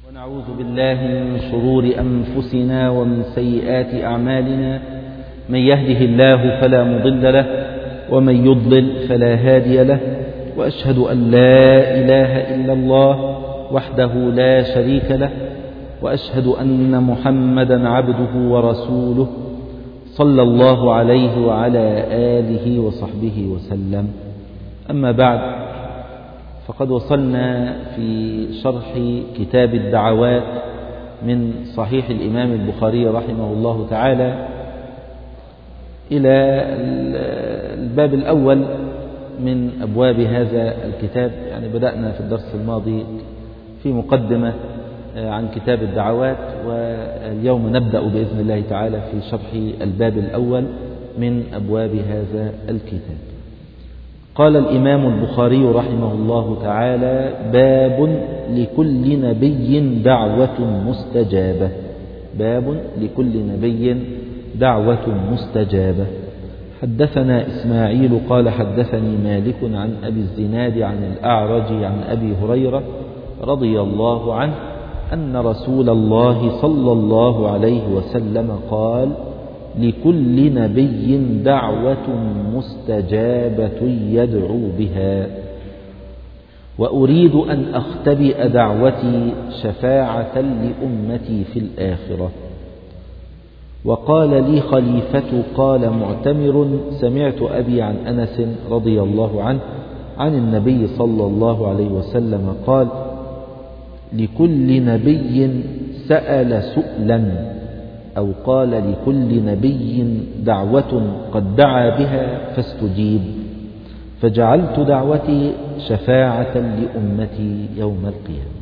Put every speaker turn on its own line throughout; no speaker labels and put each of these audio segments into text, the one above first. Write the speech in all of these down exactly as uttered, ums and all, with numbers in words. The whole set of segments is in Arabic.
ونعوذ بالله من شرور أنفسنا ومن سيئات أعمالنا، من يهده الله فلا مضل له ومن يضلل فلا هادي له، وأشهد أن لا إله إلا الله وحده لا شريك له، وأشهد أن محمدا عبده ورسوله صلى الله عليه وعلى آله وصحبه وسلم. أما بعد، فقد وصلنا في شرح كتاب الدعوات من صحيح الإمام البخاري رحمه الله تعالى إلى الباب الأول من أبواب هذا الكتاب. يعني بدأنا في الدرس الماضي في مقدمة عن كتاب الدعوات، واليوم نبدأ بإذن الله تعالى في شرح الباب الأول من أبواب هذا الكتاب. قال الإمام البخاري رحمه الله تعالى: باب لكل نبي دعوة مستجابة. باب لكل نبي دعوة مستجابة. حدثنا إسماعيل قال حدثني مالك عن أبي الزناد عن الأعرج عن أبي هريرة رضي الله عنه أن رسول الله صلى الله عليه وسلم قال: لكل نبي دعوة مستجابة يدعو بها، وأريد أن أختبئ دعوتي شفاعة لأمتي في الآخرة. وقال لي خليفة قال معتمر: سمعت أبي عن أنس رضي الله عنه عن النبي صلى الله عليه وسلم قال: لكل نبي سأل سؤلا، أو قال: لكل نبي دعوة قد دعا بها فاستجيب، فجعلت دعوتي شفاعة لأمتي يوم القيامة.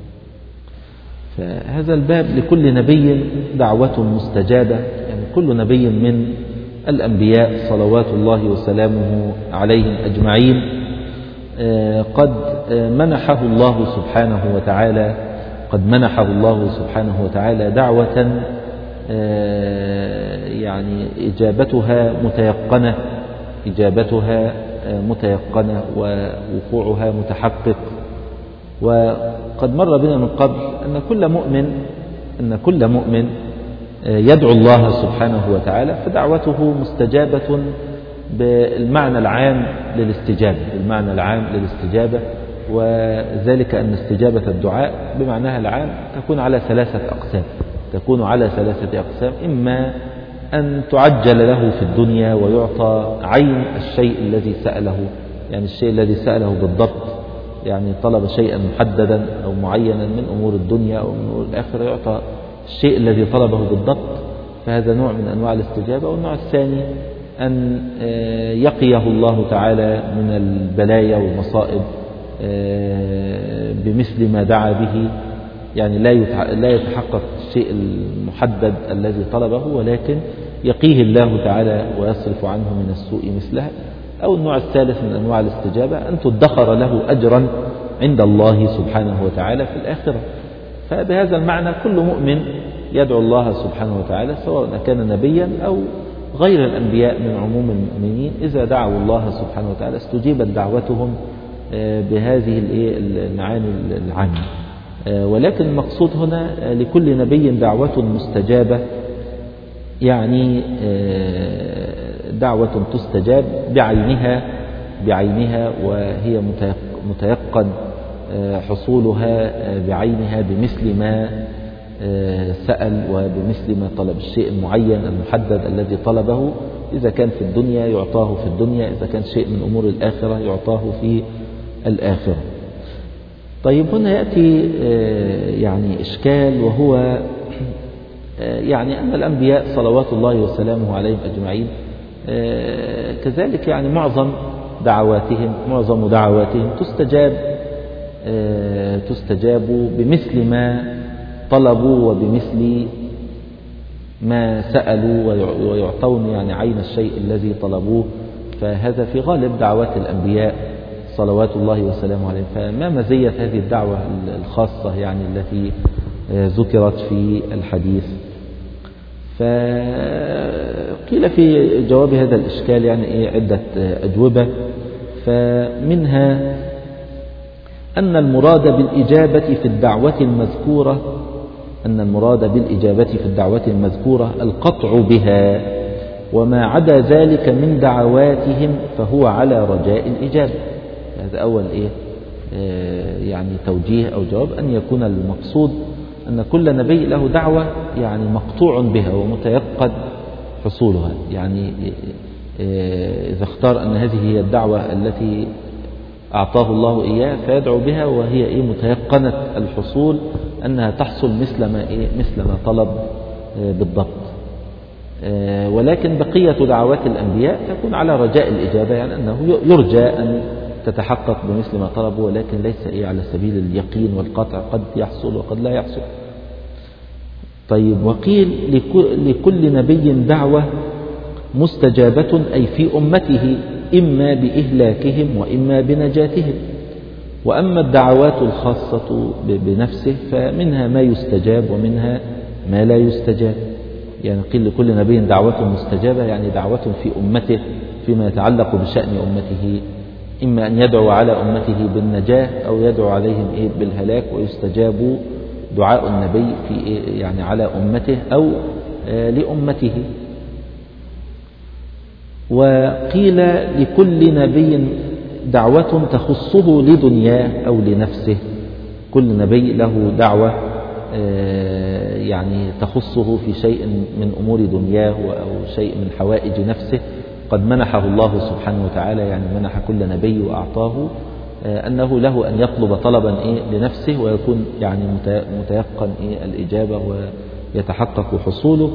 فهذا الباب لكل نبي دعوة مستجابة، يعني كل نبي من الأنبياء صلوات الله وسلامه عليهم أجمعين قد منحه الله سبحانه وتعالى قد منحه الله سبحانه وتعالى دعوة يعني إجابتها متيقنة إجابتها متيقنة ووقوعها متحقق. وقد مر بنا من قبل أن كل مؤمن أن كل مؤمن يدعو الله سبحانه وتعالى فدعوته مستجابة بالمعنى العام للاستجابة بالمعنى العام للاستجابة وذلك أن استجابة الدعاء بمعناها العام تكون على ثلاثة أقسام تكون على ثلاثة أقسام إما أن تعجل له في الدنيا ويعطى عين الشيء الذي سأله، يعني الشيء الذي سأله بالضبط، يعني طلب شيئا محددا أو معينا من أمور الدنيا أو من أمور الآخرة، يعطى الشيء الذي طلبه بالضبط، فهذا نوع من أنواع الاستجابة. والنوع الثاني أن يقيه الله تعالى من البلايا والمصائب بمثل ما دعا به، يعني لا يتحقق الشيء المحدد الذي طلبه، ولكن يقيه الله تعالى ويصرف عنه من السوء مثلها. أو النوع الثالث من أنواع الاستجابة أن تدخر له أجرا عند الله سبحانه وتعالى في الآخرة. فبهذا المعنى كل مؤمن يدعو الله سبحانه وتعالى سواء كان نبيا أو غير الأنبياء من عموم المؤمنين، إذا دعوا الله سبحانه وتعالى استجيبت دعوتهم بهذه المعاني العامة. ولكن المقصود هنا لكل نبي دعوة مستجابة، يعني دعوة تستجاب بعينها بعينها وهي متيقن حصولها بعينها بمثل ما سأل وبمثل ما طلب، الشيء المعين المحدد الذي طلبه، إذا كان في الدنيا يعطاه في الدنيا، إذا كان شيء من أمور الآخرة يعطاه في الآخرة. طيب، هنا يأتي يعني إشكال، وهو يعني أن الأنبياء صلوات الله وسلامه عليهم أجمعين كذلك يعني معظم دعواتهم معظم دعواتهم تستجاب تستجاب بمثل ما طلبوا وبمثل ما سألوا، ويعطون يعني عين الشيء الذي طلبوه. فهذا في غالب دعوات الأنبياء صلوات الله وسلامه عليهم. فما مزية هذه الدعوة الخاصة يعني التي ذكرت في الحديث؟ فقيل في جواب هذا الإشكال يعني إيه عدة أجوبة. فمنها أن المراد بالإجابة في الدعوة المذكورة أن المراد بالإجابة في الدعوة المذكورة القطع بها، وما عدا ذلك من دعواتهم فهو على رجاء الإجابة. هذا أول إيه يعني توجيه أو جواب، أن يكون المقصود أن كل نبي له دعوة يعني مقطوع بها ومتيقن حصولها. يعني إذا اختار أن هذه هي الدعوة التي أعطاه الله إياه فيدعو بها وهي إيه متيقنة الحصول، أنها تحصل مثل ما إيه مثل ما طلب بالضبط. ولكن بقية دعوات الأنبياء تكون على رجاء الإجابة، يعني أنه يرجى أن تتحقق بمثل ما طلبوا، ولكن ليس إيه على سبيل اليقين والقطع، قد يحصل وقد لا يحصل. طيب، وقيل لكل نبي دعوة مستجابة أي في أمته، إما بإهلاكهم وإما بنجاتهم. وأما الدعوات الخاصة بنفسه فمنها ما يستجاب ومنها ما لا يستجاب. يعني قيل لكل نبي دعوة مستجابة، يعني دعوة في أمته فيما يتعلق بشأن أمته، إما أن يدعو على أمته بالنجاة أو يدعو عليهم إيه بالهلاك، ويستجاب دعاء النبي في إيه يعني على أمته أو آه لأمته. وقيل لكل نبي دعوة تخصه لدنياه أو لنفسه. كل نبي له دعوة آه يعني تخصه في شيء من أمور دنياه أو شيء من حوائج نفسه، قد منحه الله سبحانه وتعالى، يعني منح كل نبي وأعطاه أنه له أن يطلب طلبا إيه لنفسه ويكون يعني متيقن إيه الإجابة ويتحقق حصوله.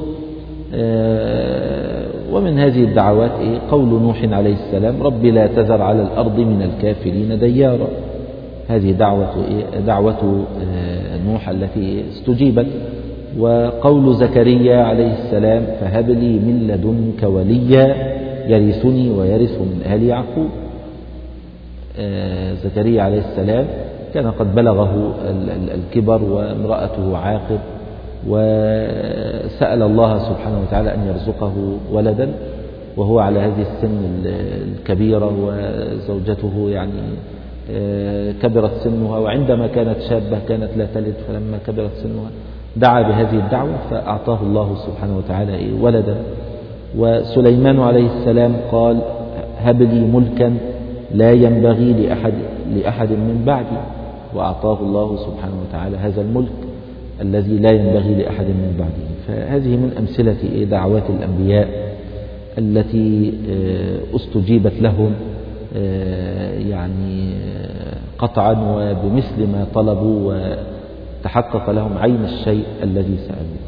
ومن هذه الدعوات إيه قول نوح عليه السلام: رب لا تذر على الأرض من الكافرين ديارا. هذه دعوة إيه دعوة نوح التي استجيبت. وقول زكريا عليه السلام: فهب لي من لدنك وليا يرثني ويرث من آل يعقوب. زكريا عليه السلام كان قد بلغه الكبر وامرأته عاقر، وسأل الله سبحانه وتعالى أن يرزقه ولدا وهو على هذه السن الكبيرة، وزوجته يعني كبرت سنها، وعندما كانت شابة كانت لا تلد، فلما كبرت سنها دعا بهذه الدعوة فأعطاه الله سبحانه وتعالى ولدا. وسليمان عليه السلام قال: هب لي ملكا لا ينبغي لأحد, لأحد من بعدي، وأعطاه الله سبحانه وتعالى هذا الملك الذي لا ينبغي لأحد من بعده. فهذه من أمثلة دعوات الأنبياء التي استجيبت لهم يعني قطعا وبمثل ما طلبوا، وتحقق لهم عين الشيء الذي سألوه.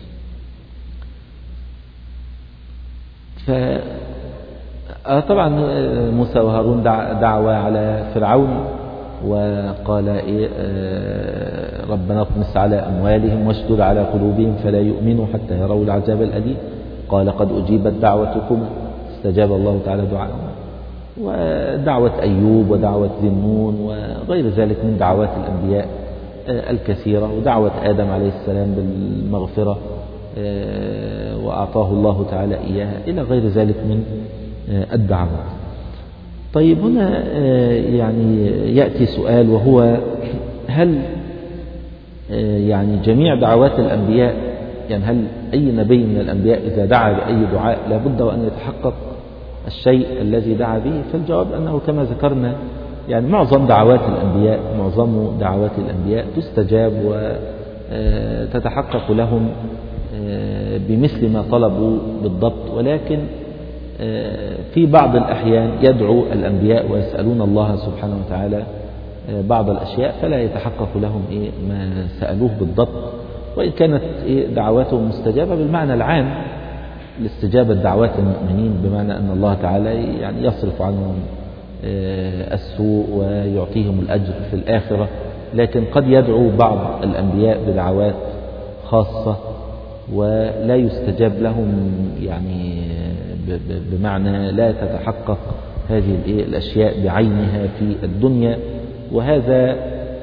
فطبعا موسى وهارون دعوة على فرعون، وقال إيه ربنا اطمس على أموالهم واشدد على قلوبهم فلا يؤمنوا حتى يروا العذاب الأليم. قال قد أجيبت دعوتكم، استجاب الله تعالى دعاءهم. ودعوة أيوب ودعوة ذي النون وغير ذلك من دعوات الأنبياء الكثيرة، ودعوة آدم عليه السلام بالمغفرة وأعطاه الله تعالى إياها، إلى غير ذلك من الدعوات. طيب، هنا يعني يأتي سؤال، وهو: هل يعني جميع دعوات الأنبياء، يعني هل أي نبي من الأنبياء إذا دعا بأي دعاء لابد وأن يتحقق الشيء الذي دعا به؟ فالجواب أنه كما ذكرنا، يعني معظم دعوات الأنبياء معظم دعوات الأنبياء تستجاب وتتحقق لهم بمثل ما طلبوا بالضبط، ولكن في بعض الأحيان يدعو الأنبياء ويسألون الله سبحانه وتعالى بعض الأشياء فلا يتحقق لهم إيه ما سألوه بالضبط، وإن كانت إيه دعواتهم مستجابة بالمعنى العام لاستجابة دعوات المؤمنين، بمعنى أن الله تعالى يعني يصرف عنهم السوء ويعطيهم الأجر في الآخرة. لكن قد يدعو بعض الأنبياء بدعوات خاصة ولا يستجاب لهم، يعني بمعنى لا تتحقق هذه الأشياء بعينها في الدنيا. وهذا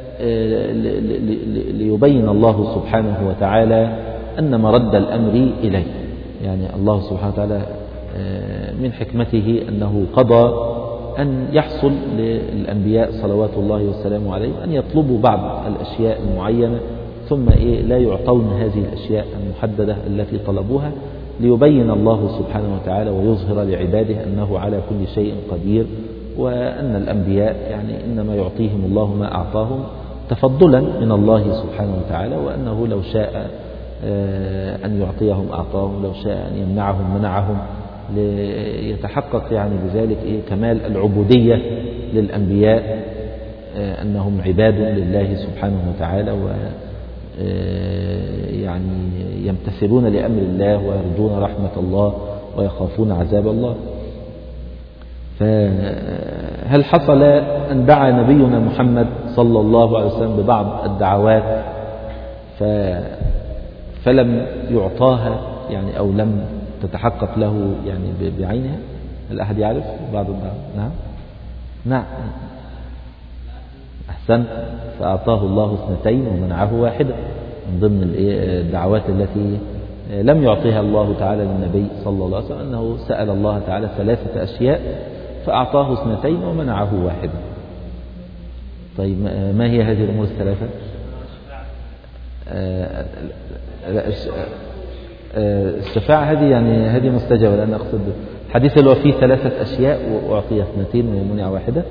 ليبين الله سبحانه وتعالى أن مرد الأمر إليه، يعني الله سبحانه وتعالى من حكمته أنه قضى أن يحصل للأنبياء صلوات الله وسلامه عليهم أن يطلبوا بعض الأشياء المعينة ثم إيه لا يعطون هذه الأشياء المحددة التي طلبوها، ليبين الله سبحانه وتعالى ويظهر لعباده أنه على كل شيء قدير، وأن الأنبياء يعني إنما يعطيهم الله ما أعطاهم تفضلا من الله سبحانه وتعالى، وأنه لو شاء أن يعطيهم أعطاهم، لو شاء أن يمنعهم منعهم، ليتحقق يعني بذلك إيه كمال العبودية للأنبياء، أنهم عباد لله سبحانه وتعالى، و يعني يمتثلون لأمر الله ويرجون رحمة الله ويخافون عذاب الله. فهل حصل أن دعا نبينا محمد صلى الله عليه وسلم ببعض الدعوات فلم يعطاها يعني أو لم تتحقق له يعني بعينها؟ هل أحد يعرف بعض الدعوات؟ نعم نعم أحسن، فأعطاه الله اثنتين ومنعه واحدة، من ضمن الدعوات التي لم يعطيها الله تعالى للنبي صلى الله عليه وسلم أنه سأل الله تعالى ثلاثة أشياء فأعطاه اثنتين ومنعه واحدة. طيب ما هي هذه الأمور الثلاثة؟ الشفاعة هذه يعني هذه مستجابة، لأن أقصد الحديث اللي هو فيه ثلاثة أشياء وأعطي اثنتين ومنع واحدة،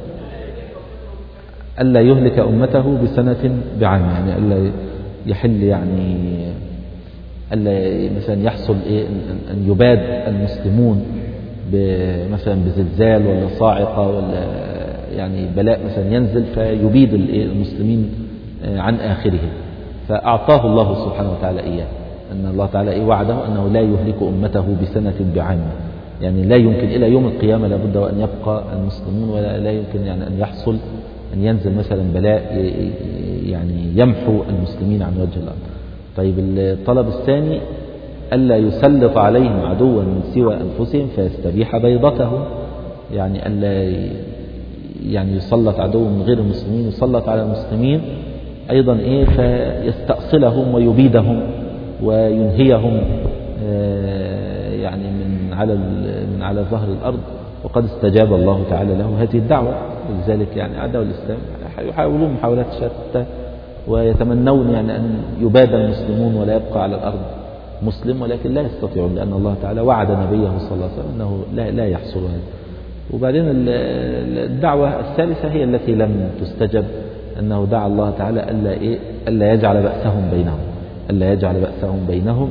ألا يهلك أمته بسنة بعام، يعني ألا يحل يعني ألا مثلا يحصل إيه أن يباد المسلمون مثلا بزلزال ولا صاعقة ولا يعني بلاء مثلا ينزل فيبيد المسلمين عن آخرهم، فأعطاه الله سبحانه وتعالى إياه، أن الله تعالى إيه وعده أنه لا يهلك أمته بسنة بعام، يعني لا يمكن إلى يوم القيامة لابد وأن يبقى المسلمون، ولا لا يمكن يعني أن يحصل أن ينزل مثلا بلاء يعني يمحو المسلمين عن وجه الأرض. طيب الطلب الثاني ألا يسلط عليهم عدوا من سوى أنفسهم فيستبيح بيضتهم، يعني ألا يعني يسلط عدو من غير المسلمين يسلط على المسلمين أيضا إيه فيستأصلهم ويبيدهم وينهيهم يعني من على من على ظهر الأرض، وقد استجاب الله تعالى له هذه الدعوة. ولذلك يعني أعداء الإسلام يحاولون محاولات شتى ويتمنون يعني أن يباد المسلمون ولا يبقى على الأرض مسلم، ولكن لا يستطيعون، لأن الله تعالى وعد نبيه صلى الله عليه وسلم أنه لا, لا يحصل هذا. وبعدين الدعوة الثالثة هي التي لم تستجب، أنه دعا الله تعالى ألا, إيه ألا يجعل بأسهم بينهم ألا يجعل بأسهم بينهم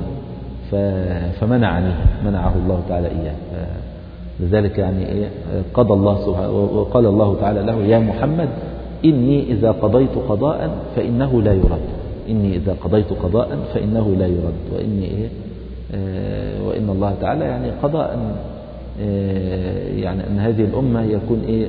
فمنع عنه منعه الله تعالى إياه. لذلك يعني إيه قضى الله سبحانه وقال الله تعالى له يا محمد إني إذا قضيت قضاء فإنه لا يرد إني إذا قضيت قضاء فإنه لا يرد وإني إيه آه وإن الله تعالى يعني قضاء آه يعني أن هذه الأمة يكون إيه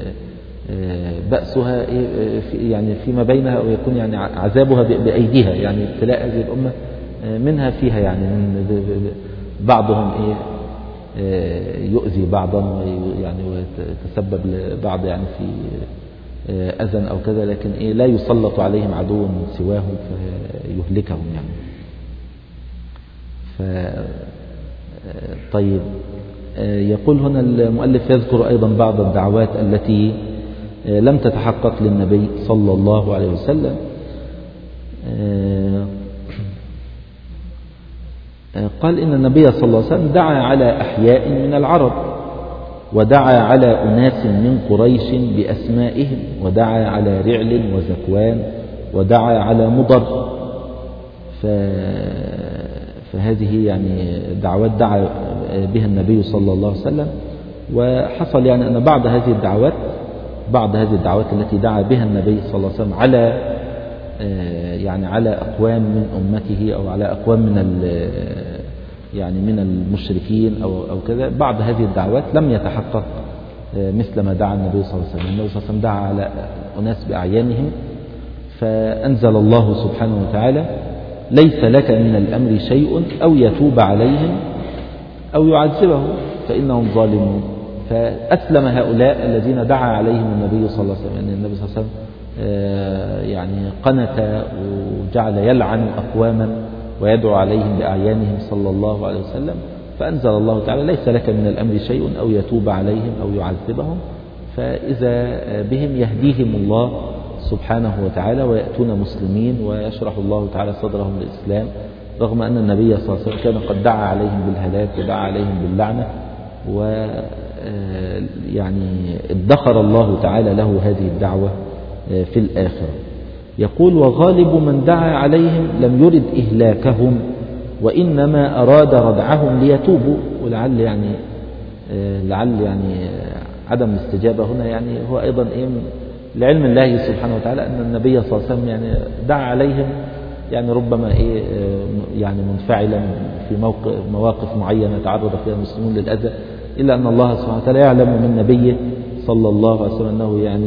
آه بأسها إيه في يعني فيما بينها، ويكون يعني عذابها بأيديها، يعني ابتلاء هذه الأمة منها فيها، يعني من بعضهم إيه يؤذي بعضا يعني ويتسبب لبعض يعني في أذى أو كذا، لكن إيه لا يسلط عليهم عدو من سواهم فيهلكهم يعني. ف طيب يقول هنا المؤلف يذكر أيضا بعض الدعوات التي لم تتحقق للنبي صلى الله عليه وسلم. قال إن النبي صلى الله عليه وسلم دعا على أحياء من العرب، ودعا على أناس من قريش بأسمائهم، ودعا على رعل وزكوان، ودعا على مضر. فهذه يعني دعوات دعا بها النبي صلى الله عليه وسلم. وحصل يعني أن بعض هذه الدعوات بعض هذه الدعوات التي دعا بها النبي صلى الله عليه وسلم على يعني على أقوام من أمته أو على أقوام من يعني من المشركين أو أو كذا، بعض هذه الدعوات لم يتحقق مثل ما دعا النبي صلى الله عليه وسلم. النبي صلى الله عليه وسلم دعا على أناس بأعيانهم، فأنزل الله سبحانه وتعالى ليس لك من الأمر شيء أو يتوب عليهم أو يعذبهم فإنهم ظالمون. فأسلم هؤلاء الذين دعا عليهم النبي صلى الله عليه وسلم، يعني النبي صلى الله عليه وسلم يعني قنت وجعل يلعن أقواما ويدعو عليهم بأعيانهم صلى الله عليه وسلم، فأنزل الله تعالى ليس لك من الأمر شيء أو يتوب عليهم أو يعذبهم، فإذا بهم يهديهم الله سبحانه وتعالى ويأتون مسلمين ويشرح الله تعالى صدرهم للإسلام، رغم أن النبي صلى الله عليه وسلم كان قد دعا عليهم بالهلاك ودعا عليهم باللعنة، ويعني ادخر الله تعالى له هذه الدعوة في الآخرة. يقول: وغالب من دعا عليهم لم يرد إهلاكهم وإنما أراد ردعهم ليتوبوا. ولعل يعني لعل يعني عدم الاستجابة هنا يعني هو أيضا إيه لعلم الله سبحانه وتعالى أن النبي صلى الله عليه وسلم يعني دعا عليهم يعني ربما إيه يعني منفعلا في موقف مواقف معينة تعرض فيها المسلمون للأذى، إلا أن الله سبحانه وتعالى يعلم من نبيه صلى الله عليه وسلم أنه يعني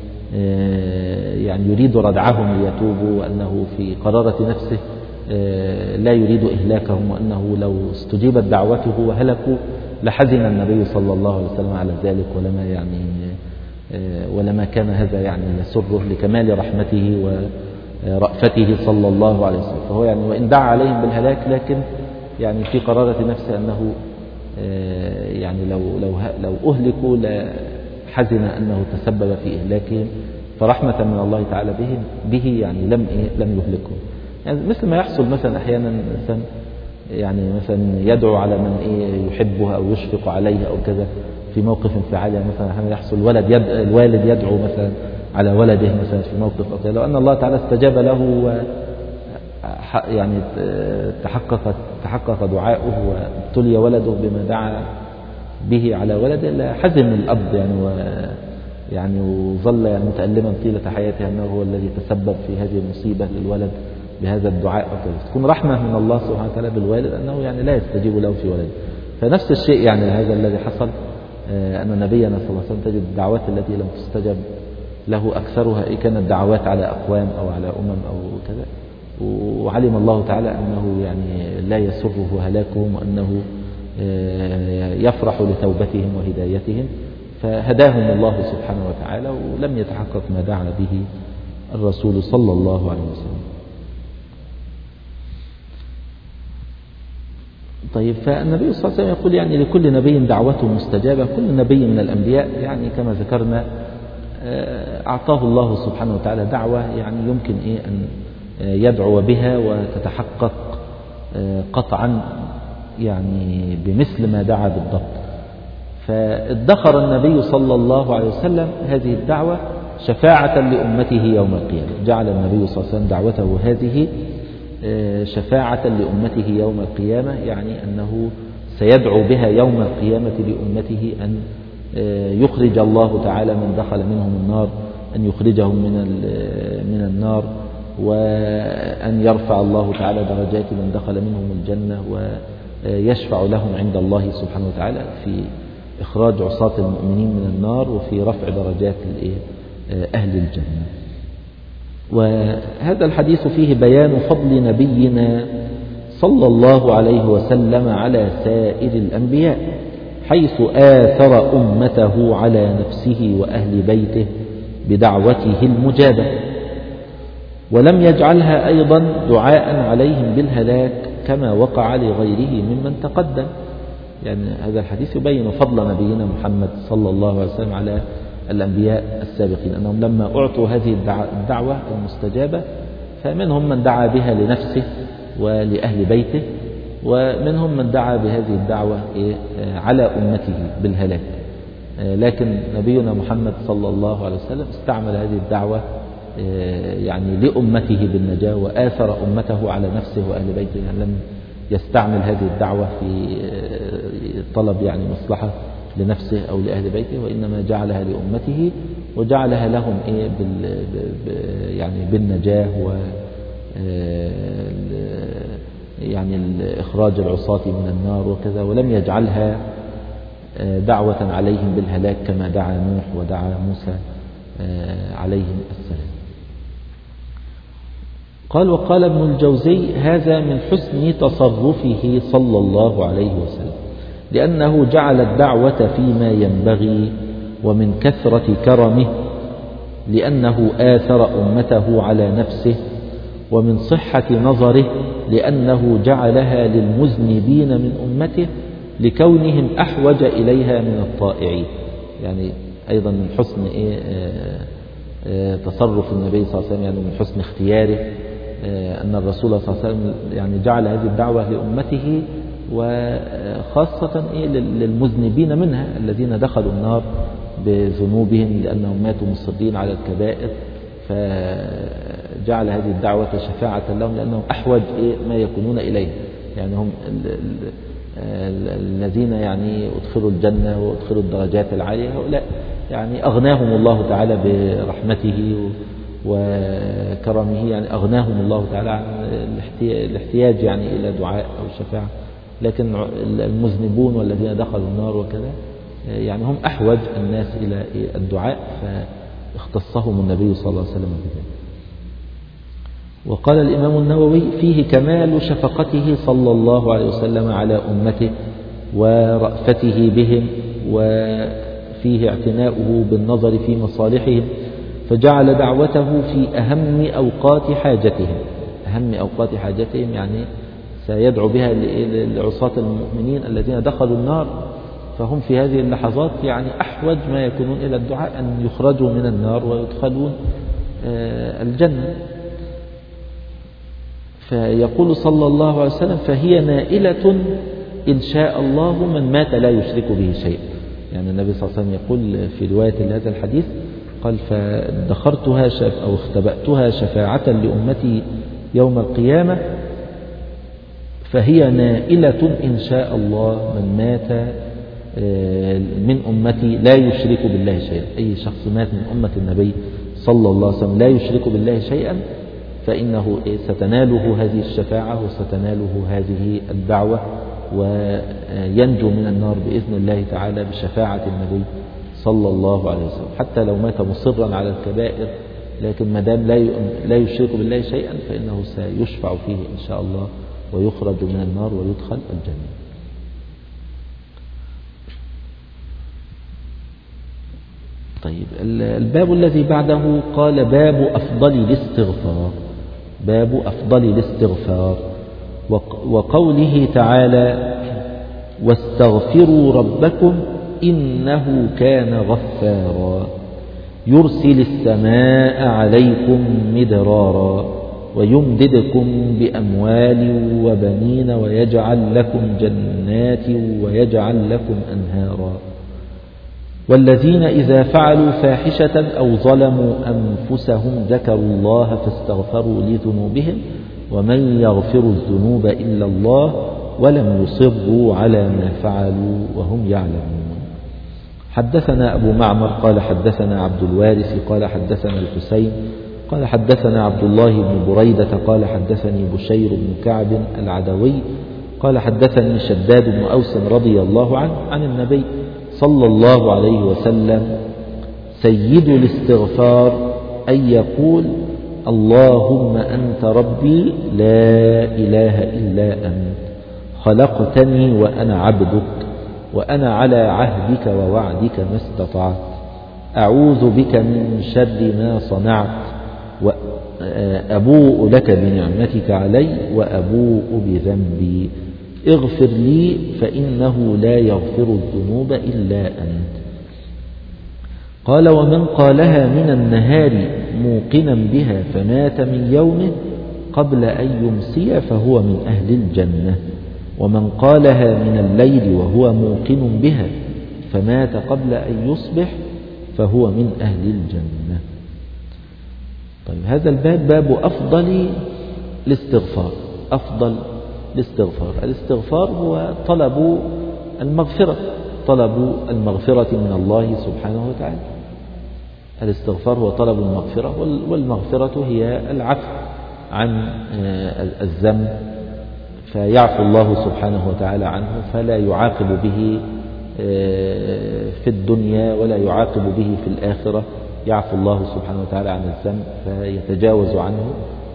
يعني يريد ردعهم ليتوبوا، وأنه في قرارة نفسه لا يريد إهلاكهم، وأنه لو استجيبت دعوته وهلكوا لحزن النبي صلى الله عليه وسلم على ذلك، ولما يعني ولما كان هذا يعني يسره لكمال رحمته ورأفته صلى الله عليه وسلم. فهو يعني وإن دعا عليهم بالهلاك لكن يعني في قرارة نفسه أنه يعني لو لو لو أهلكوا لحزن أنه تسبب في إهلاكهم، فرحمة من الله تعالى به به يعني لم إيه لم يهلكهم. يعني مثل ما يحصل مثلا أحيانا الإنسان يعني مثلا يدعو على من إيه يحبه أو يشفق عليه أو كذا في موقف انفعالي، مثلا أحيانا يحصل ولد يد الوالد يدعو مثلا على ولده مثلا في موقف أو كذا، لو أن الله تعالى استجاب له يعني تحقق تحقق دعاؤه وابتلي ولده بما دعا به على ولده لحزن الأب يعني و يعني وظل يعني متألما طيلة حياته أنه هو الذي تسبب في هذه المصيبة للولد بهذا الدعاء وكذا. تكون رحمة من الله سبحانه وتعالى بالوالد أنه يعني لا يستجيب له في ولده. فنفس الشيء يعني هذا الذي حصل أن نبينا صلى الله عليه وسلم تجد الدعوات التي لم تستجب له أكثرها إيه كانت دعوات على أقوام أو على أمم أو كذا، وعلم الله تعالى أنه يعني لا يسره هلاكهم وأنه يفرح لتوبتهم وهدايتهم، فهداهم الله سبحانه وتعالى ولم يتحقق ما دعا به الرسول صلى الله عليه وسلم. طيب، فالنبي صلى الله عليه وسلم يقول يعني لكل نبي دعوته مستجابة. كل نبي من الأنبياء يعني كما ذكرنا أعطاه الله سبحانه وتعالى دعوة يعني يمكن إيه أن يدعو بها وتتحقق قطعا يعني بمثل ما دعا بالضبط. فادخر النبي صلى الله عليه وسلم هذه الدعوة شفاعة لأمته يوم القيامة. جعل النبي صلى الله عليه وسلم دعوته هذه شفاعة لأمته يوم القيامة، يعني أنه سيدعو بها يوم القيامة لأمته أن يخرج الله تعالى من دخل منهم النار، أن يخرجهم من من النار، وأن يرفع الله تعالى درجات من دخل منهم الجنة، ويشفع لهم عند الله سبحانه وتعالى في إخراج عصاة المؤمنين من النار وفي رفع درجات أهل الجنة. وهذا الحديث فيه بيان فضل نبينا صلى الله عليه وسلم على سائر الأنبياء، حيث آثر أمته على نفسه وأهل بيته بدعوته المجابة، ولم يجعلها أيضا دعاء عليهم بالهلاك كما وقع لغيره ممن تقدم. يعني هذا الحديث يبين فضل نبينا محمد صلى الله عليه وسلم على الأنبياء السابقين، أنهم لما أعطوا هذه الدعوة المستجابة فمنهم من دعا بها لنفسه ولأهل بيته، ومنهم من دعا بهذه الدعوة على أمته بالهلاك. لكن نبينا محمد صلى الله عليه وسلم استعمل هذه الدعوة يعني لأمته بالنجاة، وآثر أمته على نفسه وأهل بيته، يعني لم يستعمل هذه الدعوة في طلب يعني مصلحة لنفسه أو لأهل بيته، وإنما جعلها لأمته وجعلها لهم إيه بال يعني بالنجاة و يعني إخراج العصاة من النار وكذا، ولم يجعلها دعوة عليهم بالهلاك كما دعا نوح ودعا موسى عليهم السلام. قال: وقال ابن الجوزي: هذا من حسن تصرفه صلى الله عليه وسلم، لأنه جعل الدعوة فيما ينبغي، ومن كثرة كرمه لأنه آثر أمته على نفسه، ومن صحة نظره لأنه جعلها للمذنبين من أمته لكونهم أحوج إليها من الطائعين. يعني أيضا من حسن إيه تصرف النبي صلى الله عليه وسلم يعني من حسن اختياره، أن الرسول صلى الله عليه وسلم يعني جعل هذه الدعوة لأمته وخاصة للمذنبين منها الذين دخلوا النار بذنوبهم لأنهم ماتوا مصرين على الكبائر، فجعل هذه الدعوة شفاعة لهم لأنهم أحوج ما يكونون إليه. يعني هم الذين يعني أدخلوا الجنة وأدخلوا الدرجات العالية، هؤلاء يعني أغناهم الله تعالى برحمته وكرمه، يعني أغناهم الله تعالى عن الاحتياج يعني إلى دعاء أو شفاعة. لكن المذنبون والذين دخلوا النار وكذا يعني هم أحوج الناس إلى الدعاء، فاختصهم النبي صلى الله عليه وسلم بذلك. وقال الإمام النووي: فيه كمال شفقته صلى الله عليه وسلم على أمته ورأفته بهم، وفيه اعتناؤه بالنظر في مصالحهم، فجعل دعوته في أهم أوقات حاجتهم. أهم أوقات حاجتهم يعني سيدعو بها لعصاة المؤمنين الذين دخلوا النار، فهم في هذه اللحظات يعني أحوج ما يكونون إلى الدعاء أن يخرجوا من النار ويدخلون الجنة. فيقول صلى الله عليه وسلم: فهي نائلة إن شاء الله من مات لا يشرك به شيء. يعني النبي صلى الله عليه وسلم يقول في رواية لهذا الحديث، قال: فادخرتها شف أو اختبأتها شفاعة لأمتي يوم القيامة، فهي نائلة إن شاء الله من مات من أمتي لا يشرك بالله شيئا. أي شخص مات من أمة النبي صلى الله عليه وسلم لا يشرك بالله شيئا فإنه ستناله هذه الشفاعة وستناله هذه الدعوة، وينجو من النار بإذن الله تعالى بشفاعة النبي صلى الله عليه وسلم، حتى لو مات مصرا على الكبائر، لكن ما دام لا يشرك بالله شيئا فإنه سيشفع فيه إن شاء الله ويخرج من النار ويدخل الجنة. طيب، الباب الذي بعده قال: باب أفضل الاستغفار. باب أفضل الاستغفار. وقوله تعالى: واستغفروا ربكم إنه كان غفارا يرسل السماء عليكم مدرارا ويمددكم بأموال وبنين ويجعل لكم جنات ويجعل لكم أنهارا. والذين إذا فعلوا فاحشة أو ظلموا أنفسهم ذكروا الله فاستغفروا لذنوبهم ومن يغفر الذنوب إلا الله ولم يصروا على ما فعلوا وهم يعلمون. حدثنا أبو معمر قال حدثنا عبد الوارث قال حدثنا الحسين قال حدثنا عبد الله بن بريدة قال حدثني بشير بن كعب العدوي قال حدثني شداد بن أوس رضي الله عنه عن النبي صلى الله عليه وسلم: سيد الاستغفار أن يقول: اللهم أنت ربي لا إله إلا أنت خلقتني وأنا عبدك وأنا على عهدك ووعدك ما استطعت أعوذ بك من شر ما صنعت وأبوء لك بنعمتك علي وأبوء بذنبي اغفر لي فإنه لا يغفر الذنوب إلا أنت. قال: ومن قالها من النهار موقنا بها فمات من يومه قبل أن يمسي فهو من أهل الجنة، ومن قالها من الليل وهو موقن بها فمات قبل أن يصبح فهو من أهل الجنة. طيب، هذا الباب باب أفضل الاستغفار. أفضل الاستغفار. الاستغفار هو طلب المغفرة، طلب المغفرة من الله سبحانه وتعالى. الاستغفار هو طلب المغفرة، والمغفرة هي العفو عن الذنب، فيعفو الله سبحانه وتعالى عنه فلا يعاقب به في الدنيا ولا يعاقب به في الآخرة. يعفو الله سبحانه وتعالى عن الذنب فيتجاوز عنه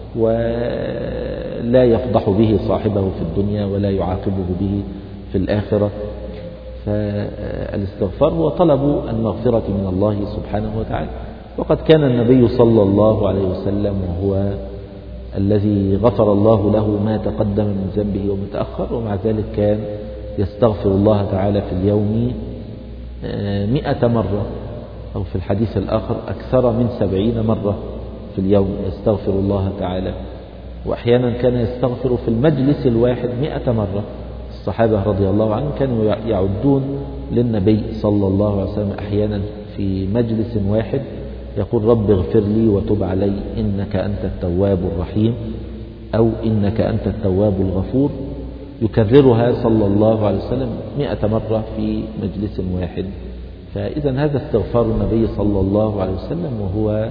ولا يفضح به صاحبه في الدنيا ولا يعاقبه به في الآخرة. فالاستغفار هو طلب المغفرة من الله سبحانه وتعالى. وقد كان النبي صلى الله عليه وسلم وهو الذي غفر الله له ما تقدم من ذنبه وما تأخر، ومع ذلك كان يستغفر الله تعالى في اليوم مئة مرة أو في الحديث الآخر أكثر من سبعين مرة في اليوم يستغفر الله تعالى، وأحيانا كان يستغفر في المجلس الواحد مئة مرة. الصحابة رضي الله عنهم كانوا يعدون للنبي صلى الله عليه وسلم أحيانا في مجلس واحد يقول رب اغفر لي وتب علي إنك أنت التواب الرحيم، أو إنك أنت التواب الغفور، يكررها صلى الله عليه وسلم مئة مرة في مجلس واحد. فإذا هذا استغفار النبي صلى الله عليه وسلم، وهو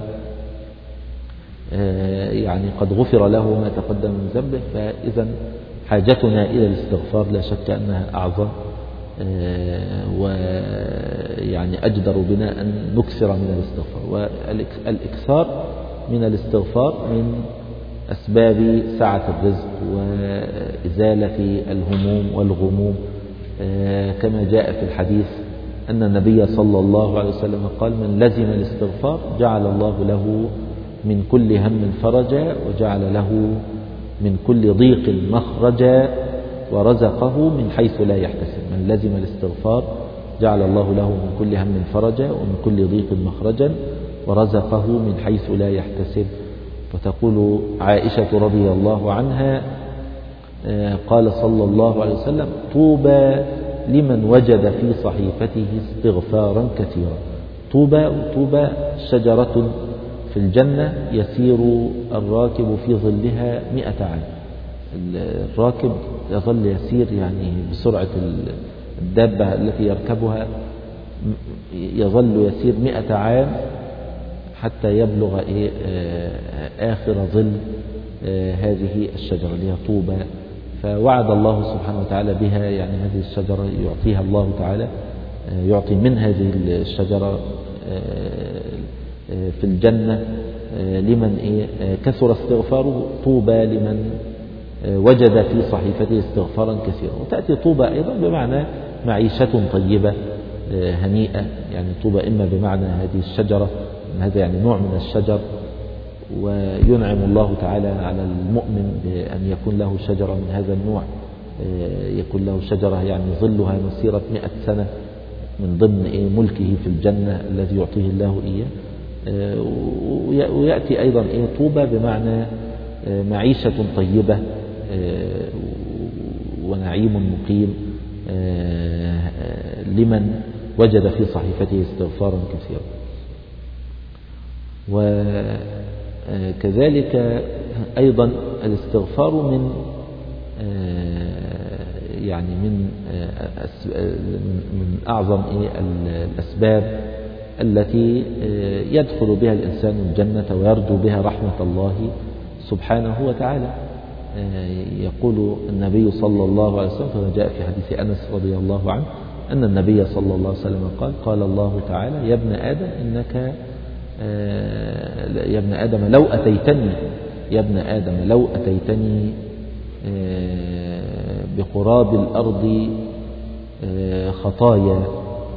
يعني قد غفر له ما تقدم من ذنبه. فإذا حاجتنا إلى الاستغفار لا شك أنها أعظم، ويعني أجدر بنا أن نكثر من الاستغفار. والإكثار من الاستغفار من أسباب سعة الرزق وإزالة الهموم والغموم، كما جاء في الحديث أن النبي صلى الله عليه وسلم قال من لزم الاستغفار جعل الله له من كل هم فرجا، وجعل له من كل ضيق مخرجا، ورزقه من حيث لا يحتسب. من لزم الاستغفار جعل الله له من كل هم فرجا ومن كل ضيق مخرجا، ورزقه من حيث لا يحتسب. وتقول عائشة رضي الله عنها قال صلى الله عليه وسلم طوبى لمن وجد في صحيفته استغفارا كثيرا. طوبى طوبى شجرة في الجنة يسير الراكب في ظلها مئة عام. الراكب يظل يسير يعني بسرعة الدابة التي يركبها، يظل يسير مئة عام حتى يبلغ إيه آخر ظل هذه الشجرة اللي هي طوبى. فوعد الله سبحانه وتعالى بها، يعني هذه الشجرة يعطيها الله تعالى، يعطي من هذه الشجرة في الجنة لمن إيه كثر استغفاره. طوبى لمن وجد في صحيفته استغفارا كثيرا. وتأتي طوبى أيضا بمعنى معيشة طيبة هنيئة، يعني طوبى إما بمعنى هذه الشجرة، هذا يعني نوع من الشجر، وينعم الله تعالى على المؤمن بأن يكون له شجرة من هذا النوع، يكون له شجرة يعني ظلها مسيرة مئة سنة من ضمن إيه ملكه في الجنة الذي يعطيه الله إياه. ويأتي أيضا إيه طوبى بمعنى معيشة طيبة ونعيم مقيم لمن وجد في صحيفته استغفارا كثيرا. وكذلك أيضا الاستغفار من يعني من من أعظم الأسباب التي يدخل بها الإنسان الجنة ويرجو بها رحمة الله سبحانه وتعالى. يقول النبي صلى الله عليه وسلم كما جاء في حديث أنس رضي الله عنه أن النبي صلى الله عليه وسلم قال قال الله تعالى يا ابن آدم إنك يا ابن آدم لو أتيتني يا ابن آدم لو أتيتني بقراب الأرض خطايا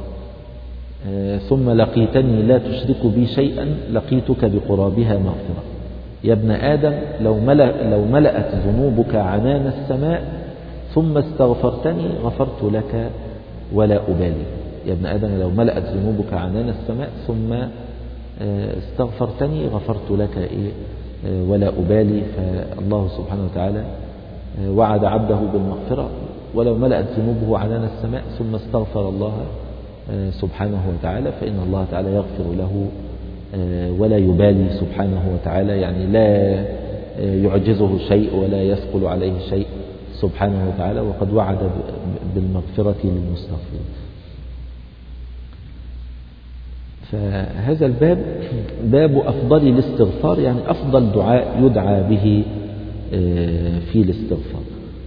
ثم لقيتني لا تشرك بي شيئا لقيتك بقرابها مغفرة. يا ابن آدم لو, ملأ لو ملأت ذنوبك عنان السماء ثم استغفرتني غفرت لك ولا أبالي. يا ابن آدم لو ملأت ذنوبك عنان السماء ثم استغفرتني غفرت لك إيه ولا أبالي. فالله سبحانه وتعالى وعد عبده بالمغفرة ولو ملأت ذنوبه عنان السماء ثم استغفر الله سبحانه وتعالى فإن الله تعالى يغفر له ولا يبالي سبحانه وتعالى، يعني لا يعجزه شيء ولا يثقل عليه شيء سبحانه وتعالى، وقد وعد بالمغفرة للمستغفرين. فهذا الباب باب أفضل الاستغفار، يعني أفضل دعاء يدعى به في الاستغفار.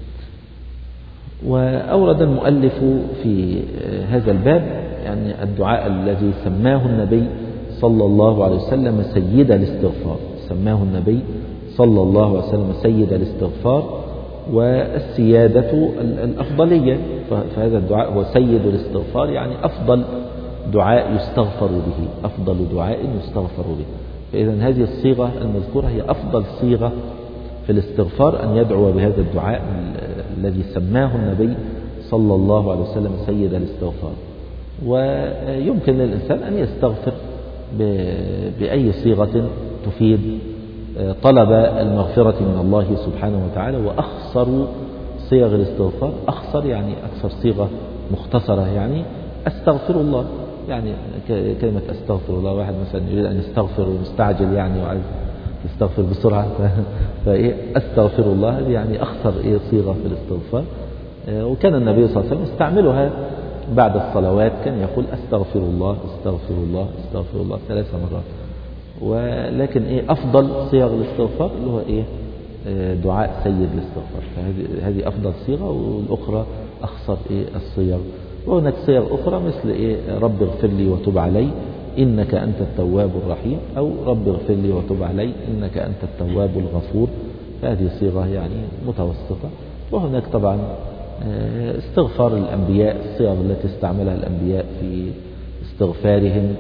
وأورد المؤلف في هذا الباب يعني الدعاء الذي سماه النبي صلى الله عليه وسلم سيد الاستغفار، سماه النبي صلى الله عليه وسلم سيد الاستغفار، والسيادة الأفضلية. فهذا الدعاء هو سيد الاستغفار، يعني أفضل دعاء يستغفر به، أفضل دعاء يستغفر به. فإذا هذه الصيغة المذكورة هي أفضل صيغة في الاستغفار، أن يدعو بهذا الدعاء الذي سماه النبي صلى الله عليه وسلم سيد الاستغفار. ويمكن للإنسان أن يستغفر بأي صيغة تفيد طلب المغفرة من الله سبحانه وتعالى. وأخصر صيغ الاستغفار، أخصر يعني أكثر صيغة مختصرة، يعني أستغفر الله. يعني كلمة أستغفر الله، واحد مثلا يريد أن يستغفر ومستعجل يعني وعايز يستغفر بسرعة، فإيه أستغفر الله يعني أخصر إيه صيغة في الاستغفار. وكان النبي صلى الله عليه وسلم يستعملها بعد الصلوات، كان يقول أستغفر الله أستغفر الله أستغفر الله ثلاث مرات. ولكن إيه أفضل صيغ الاستغفار اللي هو إيه دعاء سيد الاستغفار، فهذه هذه أفضل صيغة، والأخرى أخصر إيه الصيغ. وهناك صيغ أخرى مثل إيه رب اغفر لي وتب علي إنك أنت التواب الرحيم، أو رب اغفر لي وتب علي إنك أنت التواب الغفور، فهذه صيغة يعني متوسطة. وهناك طبعا استغفار الأنبياء، الصيغ التي استعملها الأنبياء في استغفارهم،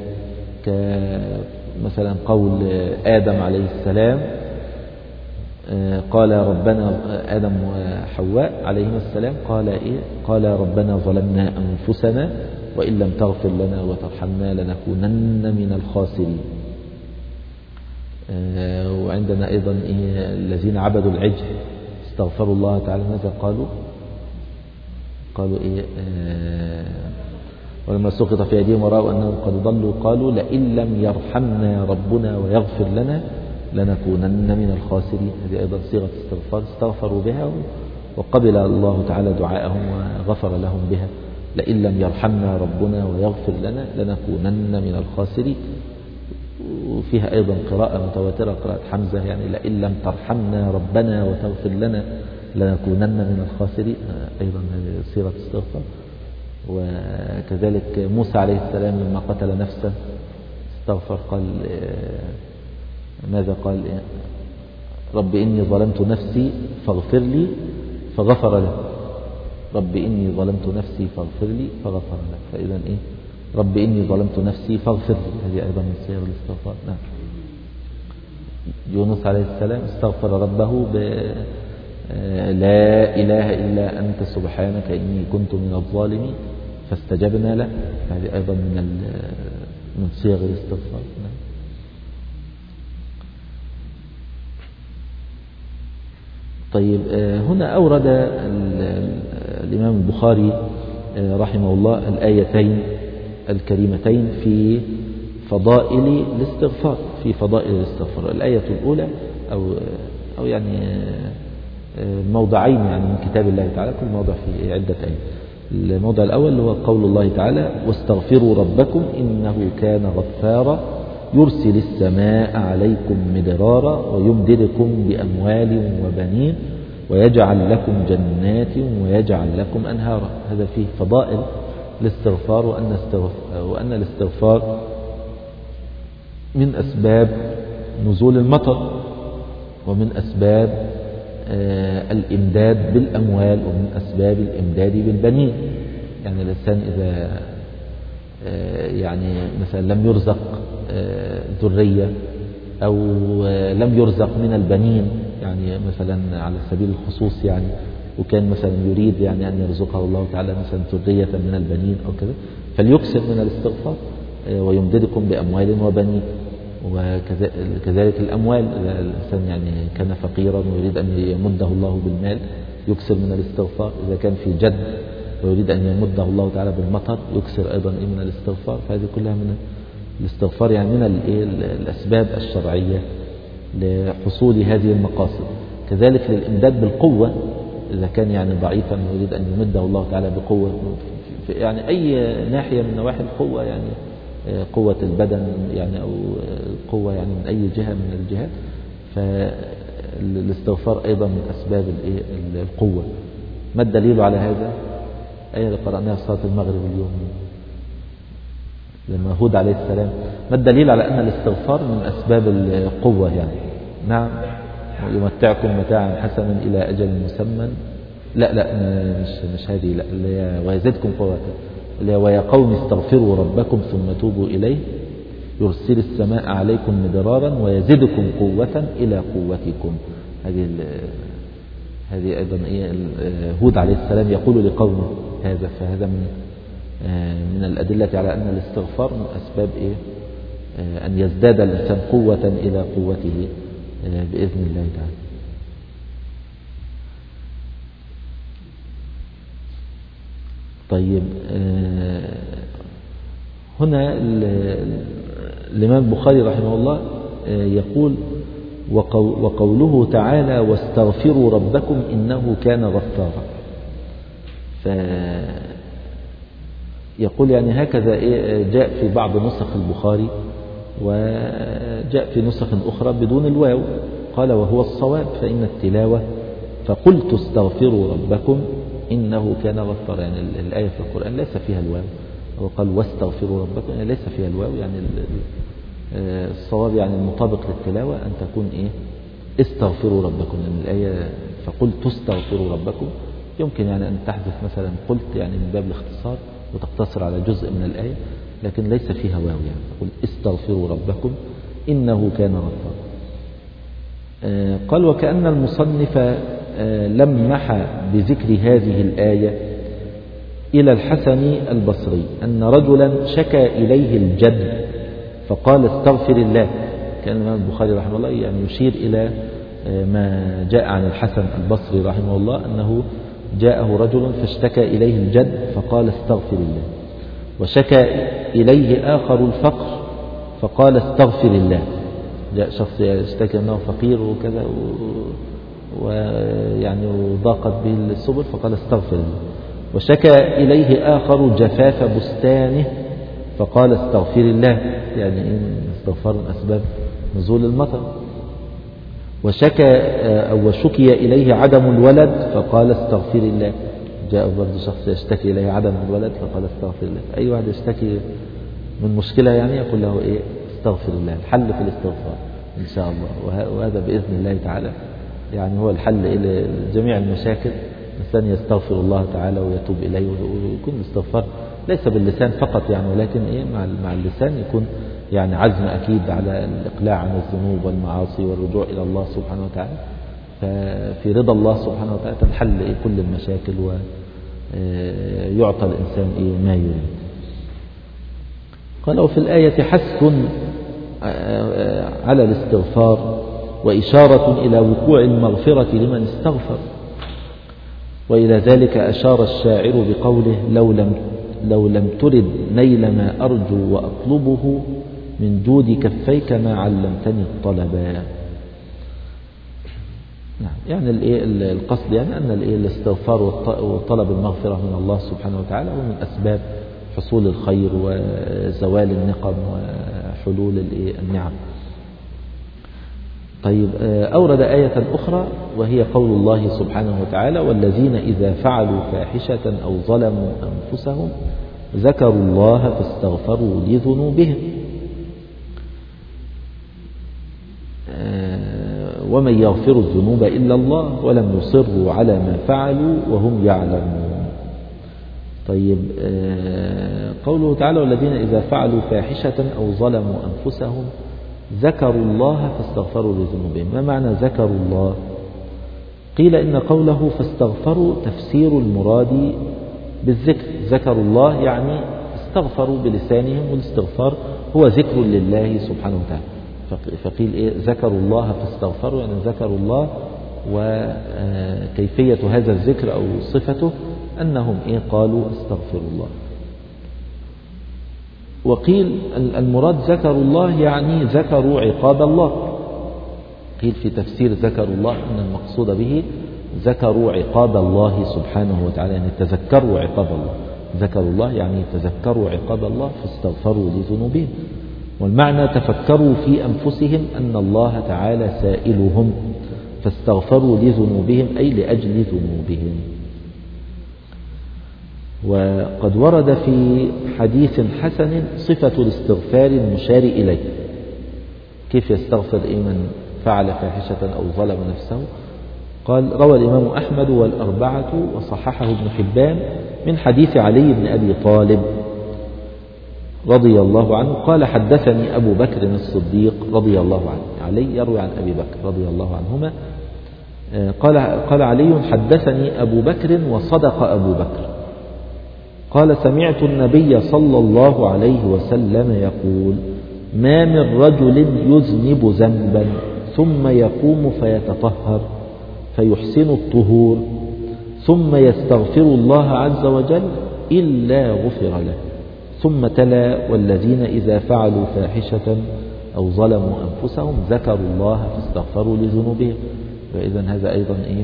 كمثلا قول آدم عليه السلام، قال ربنا آدم وحواء عليهما السلام قال إيه قال ربنا ظلمنا أنفسنا وإن لم تغفر لنا وترحمنا لنكونن من الخاسرين. وعندنا أيضا إيه الذين عبدوا العجل استغفروا الله تعالى، ماذا قالوا قالوا إيه ولما سقط في أيديهم ورأوا أنهم قد ضلوا قالوا لئن لم يرحمنا ربنا ويغفر لنا لنكونن من الخاسرين. هذه أيضا صيغة استغفار استغفروا بها وقبل الله تعالى دعاءهم وغفر لهم بها. لئن لم يرحمنا ربنا ويغفر لنا لنكونن من الخاسرين. وفيها أيضا قراءة متواترة، قراءة حمزة، يعني لئن لم ترحمنا ربنا وتغفر لنا لنكونن من الخاسرين، أيضا هذه صيغة استغفار. وكذلك موسى عليه السلام لما قتل نفسه استغفر، قال ماذا قال رب إني ظلمت نفسي فاغفر لي فغفر له. رب إني ظلمت نفسي فاغفر لي فغفر له. فإذا إيه رب إني ظلمت نفسي فاغفر لي، هذه أيضا من صيغ الاستغفار. نعم. يونس عليه السلام استغفر ربه ب لا إله إلا أنت سبحانك إني كنت من الظالمين فاستجبنا له، هذه أيضا من من صيغ الاستغفار. نعم. طيب، هنا أورد الإمام البخاري رحمه الله الآيتين الكريمتين في فضائل الاستغفار في فضائل الاستغفار. الآية الأولى أو أو يعني موضعين يعني من كتاب الله تعالى، كل موضع في عدة آيات. الموضع الأول هو قول الله تعالى واستغفروا ربكم إنه كان غفارا يرسل السماء عليكم مدرارا ويمددكم بأموال وبنين ويجعل لكم جنات ويجعل لكم أنهارا. هذا فيه فضائل الاستغفار، وأن, وأن الاستغفار من أسباب نزول المطر، ومن أسباب الإمداد بالأموال، ومن أسباب الإمداد بالبنين. يعني الإنسان إذا يعني مثلا لم يرزق ذرية أو لم يرزق من البنين، يعني مثلا على سبيل الخصوص يعني، وكان مثلا يريد يعني أن يرزقه الله تعالى مثلا ذرية من البنين أو كذا، فليكسر من الاستغفار ويمددكم بأموال وبنين. وكذلك الأموال، إذا الإنسان يعني كان فقيرا ويريد أن يمده الله بالمال يكسر من الاستغفار. إذا كان في جد ويريد أن يمده الله تعالى بالمطر يكسر أيضا من الاستغفار. فهذه كلها من الاستغفار، يعني من الأسباب الشرعية لحصول هذه المقاصد. كذلك للإمداد بالقوة، إذا كان يعني ضعيفا ويريد أن يمده الله تعالى بقوة، يعني أي ناحية من نواحي القوة، يعني قوة البدن يعني أو قوة يعني من أي جهة من الجهات، فالاستغفار أيضا من أسباب القوة. ما الدليل على هذا؟ آية اللي قرأناها في صلاة المغرب اليوم لما هود عليه السلام. ما الدليل على أن الاستغفار من أسباب القوة يعني؟ نعم. ويمتعكم متاعا حسنا إلى أجل مسمى. لا لا مش مش هذه، لا اللي هي ويزدكم قوة، اللي هي ويا قوم استغفروا ربكم ثم توبوا إليه يرسل السماء عليكم مدرارا ويزدكم قوة إلى قوتكم. هذه هذه أيضا إيه هود عليه السلام يقول لقومه هذا. فهذا من من الأدلة على أن الاستغفار من أسباب إيه أن يزداد الإنسان قوة إلى قوته بإذن الله تعالى. طيب هنا الإمام البخاري رحمه الله يقول وقوله تعالى واستغفروا ربكم إنه كان غفارا، فيقول يعني هكذا جاء في بعض نسخ البخاري وجاء في نسخ أخرى بدون الواو. قال وهو الصواب فإن التلاوة فقلت استغفروا ربكم إنه كان غفارا، يعني الآية في القرآن ليس فيها الواو، وقال واستغفروا ربكم يعني ليس فيها الواو، يعني الصواب يعني المطابق للتلاوة أن تكون إيه استغفروا ربكم، لأن الآية فقلت استغفروا ربكم يمكن يعني أن تحذف مثلا قلت يعني من باب الاختصار وتقتصر على جزء من الآية، لكن ليس فيها واو، يعني تقول استغفروا ربكم إنه كان غفارا. قال وكأن المصنف لمح بذكر هذه الآية إلى الحسن البصري أن رجلا شكى إليه الجد فقال استغفر الله. كان الإمام البخاري رحمه الله يعني يشير إلى ما جاء عن الحسن البصري رحمه الله أنه جاءه رجل فاشتكى إليه الجد فقال استغفر الله، وشكى إليه آخر الفقر فقال استغفر الله. جاء شخص يشتكي أنه فقير وكذا ويعني وضاقت به السبل فقال استغفر الله، وشكى إليه آخر جفاف بستانه فقال استغفر الله، يعني إن استغفار من أسباب نزول المطر. وشكى أو شكي إليه عدم الولد فقال استغفر الله. جاء برضو شخص يشتكي إليه عدم الولد فقال استغفر الله. أي واحد يشتكي من مشكلة يعني يقول له إيه استغفر الله، الحل في الاستغفار إن شاء الله، وهذا بإذن الله تعالى يعني هو الحل إلى جميع المشاكل. الإنسان يستغفر الله تعالى ويتوب إليه ويكون الاستغفار ليس باللسان فقط يعني، ولكن إيه مع مع اللسان يكون يعني عزم أكيد على الإقلاع عن الذنوب والمعاصي والرجوع إلى الله سبحانه وتعالى. ففي رضا الله سبحانه وتعالى تنحل إيه كل المشاكل ويعطى الإنسان إيه ما يريد. قال وفي الآية حث على الاستغفار وإشارة إلى وقوع المغفرة لمن استغفر، وإلى ذلك أشار الشاعر بقوله لو لم, لو لم ترد نيل ما أرجو وأطلبه من جود كفيك ما علمتني الطلبا. نعم يعني القصد يعني أن الاستغفار وطلب المغفرة من الله سبحانه وتعالى هو من أسباب حصول الخير وزوال النقم وحلول النعم. طيب أورد آية أخرى وهي قول الله سبحانه وتعالى والذين إذا فعلوا فاحشة أو ظلموا أنفسهم ذكروا الله فاستغفروا لذنوبهم ومن يغفر الذنوب إلا الله ولم يصروا على ما فعلوا وهم يعلمون. طيب قوله تعالى والذين إذا فعلوا فاحشة أو ظلموا أنفسهم ذكروا الله فاستغفروا لذنوبهم. ما معنى ذكروا الله؟ قيل إن قوله فاستغفروا تفسير المراد بالذكر، ذكروا الله يعني استغفروا بلسانهم، والاستغفار هو ذكر لله سبحانه وتعالى. فقيل إيه ذكروا الله فاستغفروا يعني ذكروا الله، وكيفية هذا الذكر أو صفته أنهم إيه قالوا استغفر الله. وقيل المراد ذكروا الله يعني ذكروا عقاب الله. قيل في تفسير ذكروا الله أن المقصود به ذكروا عقاب الله سبحانه وتعالى، يعني تذكروا عقاب الله. ذكروا الله يعني تذكروا عقاب الله فاستغفروا لذنوبهم، والمعنى تفكروا في أنفسهم أن الله تعالى سائلهم فاستغفروا لذنوبهم أي لأجل ذنوبهم. وقد ورد في حديث حسن صفة الاستغفار المشار إليه، كيف يستغفر من فعل فاحشة أو ظلم نفسه. قال روى الإمام أحمد والأربعة وصححه ابن حبان من حديث علي بن أبي طالب رضي الله عنه قال حدثني أبو بكر الصديق رضي الله عنه. علي يروي عن أبي بكر رضي الله عنهما قال قال علي حدثني أبو بكر وصدق أبو بكر قال سمعت النبي صلى الله عليه وسلم يقول ما من رجل يذنب ذنبا ثم يقوم فيتطهر فيحسن الطهور ثم يستغفر الله عز وجل إلا غفر له. ثم تلا والذين إذا فعلوا فاحشة أو ظلموا أنفسهم ذكروا الله فاستغفروا لذنوبهم. فإذا هذا أيضا إيه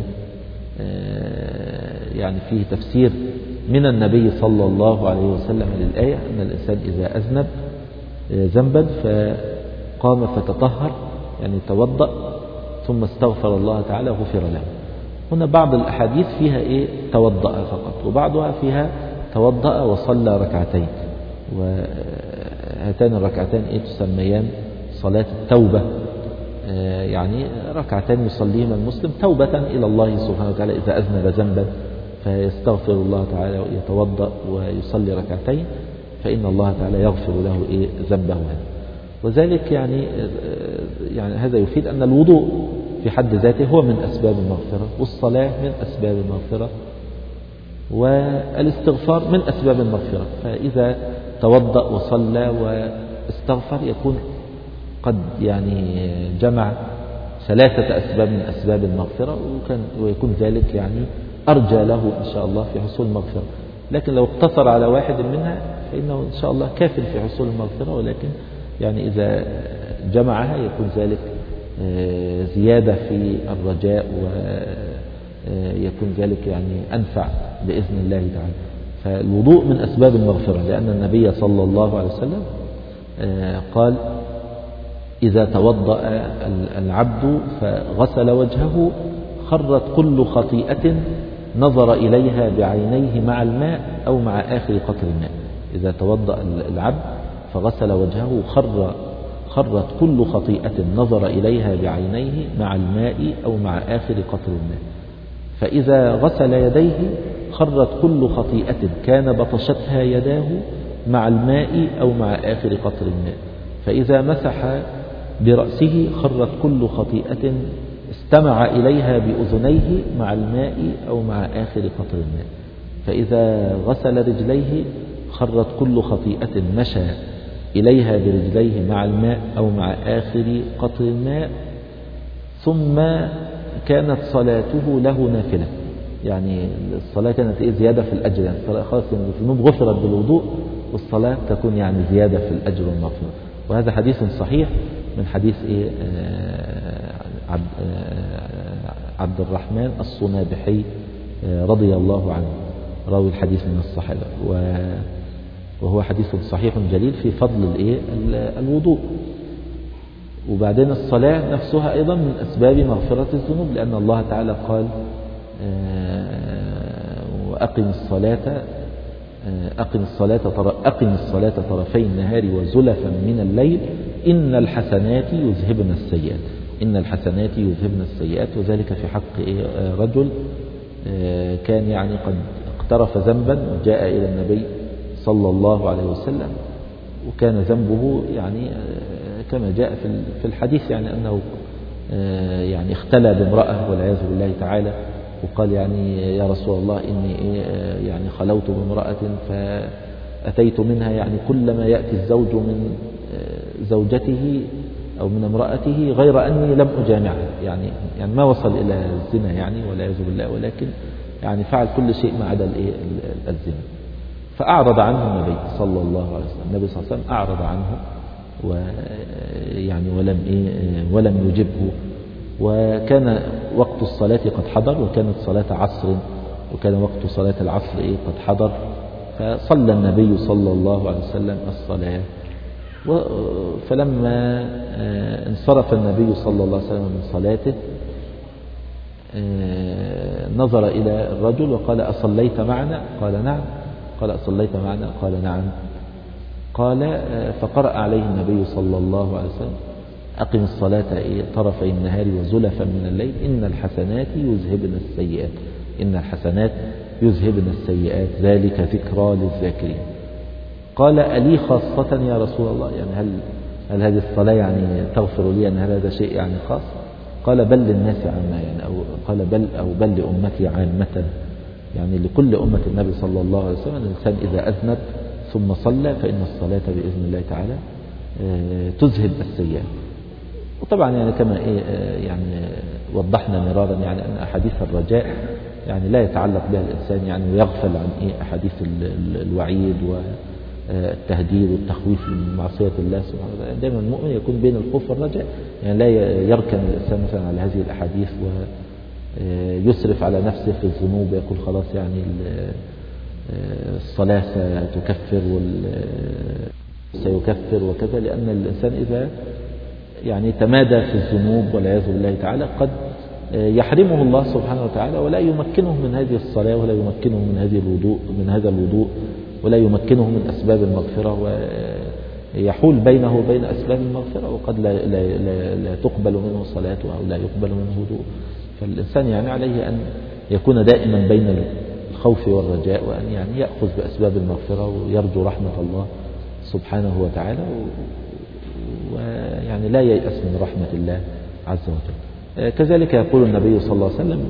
آه يعني فيه تفسير من النبي صلى الله عليه وسلم للآية أن الإنسان إذا أذنب ذنبا فقام فتطهر يعني توضأ ثم استغفر الله تعالى غفر له. هنا بعض الأحاديث فيها إيه توضأ فقط، وبعضها فيها توضأ وصلى ركعتين، وهاتان الركعتين إيه تسميان صلاة التوبة، آه يعني ركعتين يصليهما المسلم توبة إلى الله سبحانه وتعالى إذا أذنب ذنبا فيستغفر الله تعالى ويتوضأ ويصلي ركعتين فإن الله تعالى يغفر له إيه ذنبه هذا. وذلك يعني يعني هذا يفيد أن الوضوء في حد ذاته هو من أسباب المغفرة، والصلاة من أسباب المغفرة، والاستغفار من أسباب المغفرة. فإذا توضأ وصلى واستغفر يكون قد يعني جمع ثلاثة أسباب من أسباب المغفرة، ويكون ذلك يعني أرجى له إن شاء الله في حصول المغفرة. لكن لو اقتصر على واحد منها فإنه إن شاء الله كاف في حصول المغفرة، ولكن يعني إذا جمعها يكون ذلك زيادة في الرجاء، ويكون ذلك يعني أنفع بإذن الله تعالى. فالوضوء من أسباب المغفرة، لأن النبي صلى الله عليه وسلم قال إذا توضأ العبد فغسل وجهه خرت كل خطيئة نظر إليها بعينيه مع الماء أو مع آخر قطر الماء. إذا توضأ العبد فغسل وجهه خر خرت كل خطيئة نظر إليها بعينيه مع الماء أو مع آخر قطر الماء. فإذا غسل يديه خرت كل خطيئة كان بطشتها يداه مع الماء أو مع آخر قطر الماء. فإذا مسح برأسه خرت كل خطيئة استمع إليها بأذنيه مع الماء أو مع آخر قطر الماء. فإذا غسل رجليه خرت كل خطيئة مشى إليها برجليه مع الماء أو مع آخر قطر الماء. ثم كانت صلاته له نافلة، يعني الصلاة كانت إيه زيادة في الأجر، يعني الصلاة خلاص الذنوب غفرت بالوضوء، والصلاة تكون يعني زيادة في الأجر والمغفرة. وهذا حديث صحيح من حديث إيه عبد, عبد الرحمن الصنابحي رضي الله عنه راوي الحديث من الصحابة، وهو حديث صحيح جليل في فضل الإيه الوضوء. وبعدين الصلاة نفسها أيضا من أسباب مغفرة الذنوب، لأن الله تعالى قال وأقم الصلاة أقم الصلاة أقم الصلاة طرفي النهار وزلفا من الليل إن الحسنات يذهبن السيئات إن الحسنات يذهبن السيئات. وذلك في حق رجل كان يعني قد اقترف ذنبا وجاء إلى النبي صلى الله عليه وسلم، وكان ذنبه يعني كما جاء في الحديث يعني أنه يعني اختلى بامرأة والعياذ بالله تعالى، وقال يعني يا رسول الله إني يعني خلوت بامرأة فأتيت منها يعني كلما يأتي الزوج من زوجته أو من امرأته غير أني لم أجامعها، يعني يعني ما وصل إلى الزنا يعني والعياذ بالله، ولكن يعني فعل كل شيء ما عدا الزنا. فأعرض عنه النبي صلى الله عليه وسلم النبي صلى الله عليه وسلم أعرض عنه ويعني ولم إيه ولم يجبه. وكان وقت الصلاة قد حضر، وكانت صلاة عصر، وكان وقت صلاة العصر إيه قد حضر، فصلى النبي صلى الله عليه وسلم الصلاة. فلما انصرف النبي صلى الله عليه وسلم من صلاته نظر إلى الرجل وقال أصليت معنا؟ قال نعم. قال أصليت معنا؟ قال نعم. قال فقرأ عليه النبي صلى الله عليه وسلم أقم الصلاة طرفي النهار وزلفا من الليل إن الحسنات يذهبن السيئات إن الحسنات يذهبن السيئات ذلك ذكرى للذاكرين. قال ألي خاصة يا رسول الله؟ يعني هل هل هذه الصلاة يعني تغفر لي أن هل هذا شيء يعني خاص؟ قال بل للناس عامة، يعني أو قال بل أو بل لأمتي عامة، يعني لكل أمة النبي صلى الله عليه وسلم. الإنسان إذا أذنب ثم صلى فإن الصلاة بإذن الله تعالى تذهب السيئات. وطبعا يعني كما إيه يعني وضحنا مرارا يعني أن أحاديث الرجاء يعني لا يتعلق بها الإنسان يعني ويغفل عن إيه أحاديث الوعيد والتهديد والتخويف من معصية الله سبحانه وتعالى. دائما المؤمن يكون بين الخوف والرجاء، يعني لا يركن الإنسان مثلا على هذه الأحاديث ويسرف على نفسه في الذنوب ويقول خلاص يعني الصلاة ستكفر سيكفر وكذا، لأن الإنسان إذا يعني تمادى في الذنوب والعياذ بالله تعالى قد يحرمه الله سبحانه وتعالى ولا يمكنه من هذه الصلاة ولا يمكنه من هذه الوضوء من هذا الوضوء ولا يمكنه من أسباب المغفرة، ويحول بينه وبين أسباب المغفرة، وقد لا, لا, لا, لا تقبل منه صلاته أو لا يقبل منه وضوء. فالإنسان يعني عليه أن يكون دائما بين الخوف والرجاء، وأن يعني يأخذ بأسباب المغفرة ويرجو رحمة الله سبحانه وتعالى، ويعني لا ييأس من رحمة الله عز وجل. كذلك يقول النبي صلى الله عليه وسلم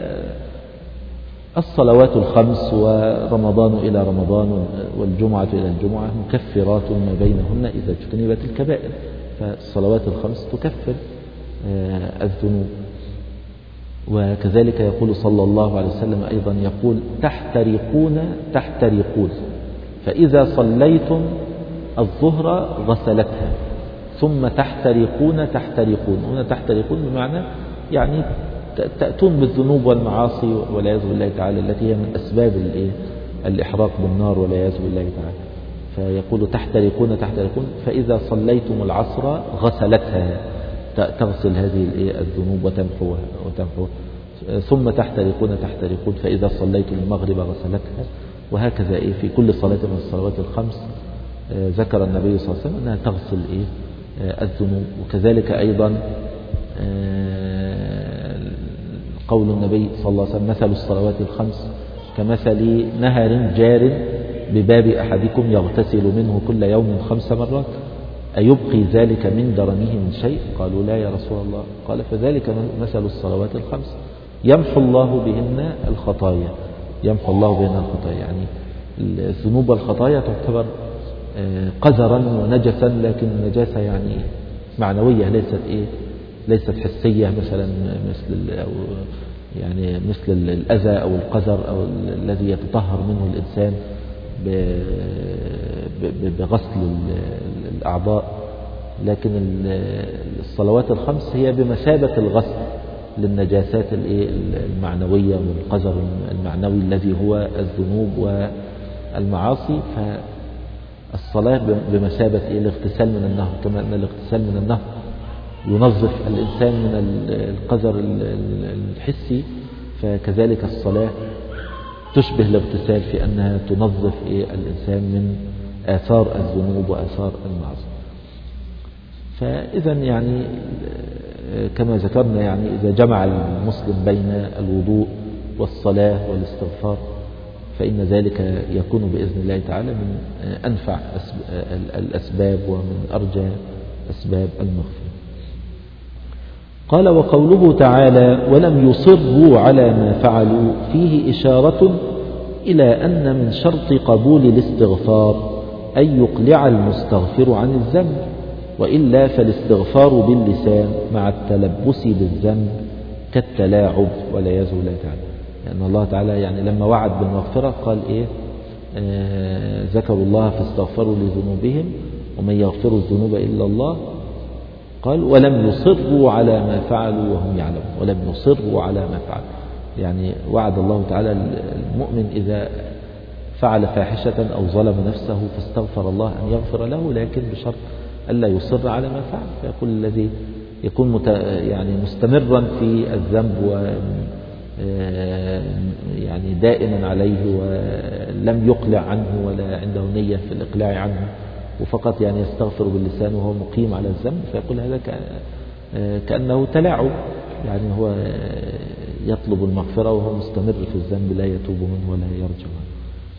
الصلوات الخمس ورمضان إلى رمضان والجمعة إلى الجمعة مكفرات ما بينهن إذا اجتنبت الكبائر. فالصلوات الخمس تكفر الذنوب. وكذلك يقول صلى الله عليه وسلم أيضا يقول تحترقون تحترقون فإذا صليتم الظهر غسلتها ثم تحترقون تحترقون. هنا تحترقون بمعنى يعني تأتون بالذنوب والمعاصي والعياذ بالله تعالى التي هي من أسباب الإحراق بالنار والعياذ بالله تعالى. فيقول تحترقون تحترقون فإذا صليتم العصر غسلتها، تغسل هذه الذنوب وتمحوها وتمحوها ثم تحترقون تحترقون فإذا صليتم المغرب غسلتها. وهكذا إيه في كل صلاة من الصلوات الخمس ذكر النبي صلى الله عليه وسلم أنها تغسل إيه الذنوب. وكذلك أيضا قول النبي صلى الله عليه وسلم مثل الصلوات الخمس كمثل نهر جار بباب أحدكم يغتسل منه كل يوم خمس مرات أيبقي ذلك من درنه من شيء؟ قالوا لا يا رسول الله. قال فذلك مثل الصلوات الخمس يمحو الله بهن الخطايا يمحو الله بهن الخطايا. يعني الذنوب والخطايا تعتبر قذرا ونجسا، لكن النجاسة يعني معنوية ليست إيه ليست حسية مثلا مثل أو يعني مثل الأذى أو القذر أو الذي يتطهر منه الإنسان بغسل الأعضاء. لكن الصلوات الخمس هي بمثابة الغسل للنجاسات المعنوية والقذر المعنوي الذي هو الذنوب والمعاصي. فالصلاة بمثابة الاغتسال من النهر، كما أن الاغتسال من النهر ينظف الإنسان من القذر الحسي، فكذلك الصلاة تشبه الاغتسال في أنها تنظف الإنسان من آثار الذنوب وآثار المعاصي. فإذا يعني كما ذكرنا يعني إذا جمع المسلم بين الوضوء والصلاة والاستغفار فإن ذلك يكون بإذن الله تعالى من أنفع الأسباب ومن أرجى أسباب المغفرة. قال وقوله تعالى ولم يصروا على ما فعلوا فيه إشارة إلى أن من شرط قبول الاستغفار أن يقلع المستغفر عن الذنب، وإلا فالاستغفار باللسان مع التلبس بالذنب كالتلاعب والعياذ بالله تعالى. لأن الله تعالى يعني لما وعد بالمغفرة قال إيه آه ذكروا الله فاستغفروا لذنوبهم ومن يغفر الذنوب إلا الله. قال ولم يصروا على ما فعلوا وهم يعلمون، ولم يصروا على ما فعلوا. يعني وعد الله تعالى المؤمن إذا فعل فاحشة أو ظلم نفسه فاستغفر الله أن يغفر له، لكن بشرط ألا يصر على ما فعل. فيقول الذي يكون مت يعني مستمرا في الذنب و يعني دائما عليه ولم يقلع عنه ولا عنده نية في الإقلاع عنه وفقط يعني يستغفر باللسان وهو مقيم على الذنب، فيقول هذا كأنه تلاعب، يعني هو يطلب المغفرة وهو مستمر في الذنب لا يتوب منه ولا يرجع منه.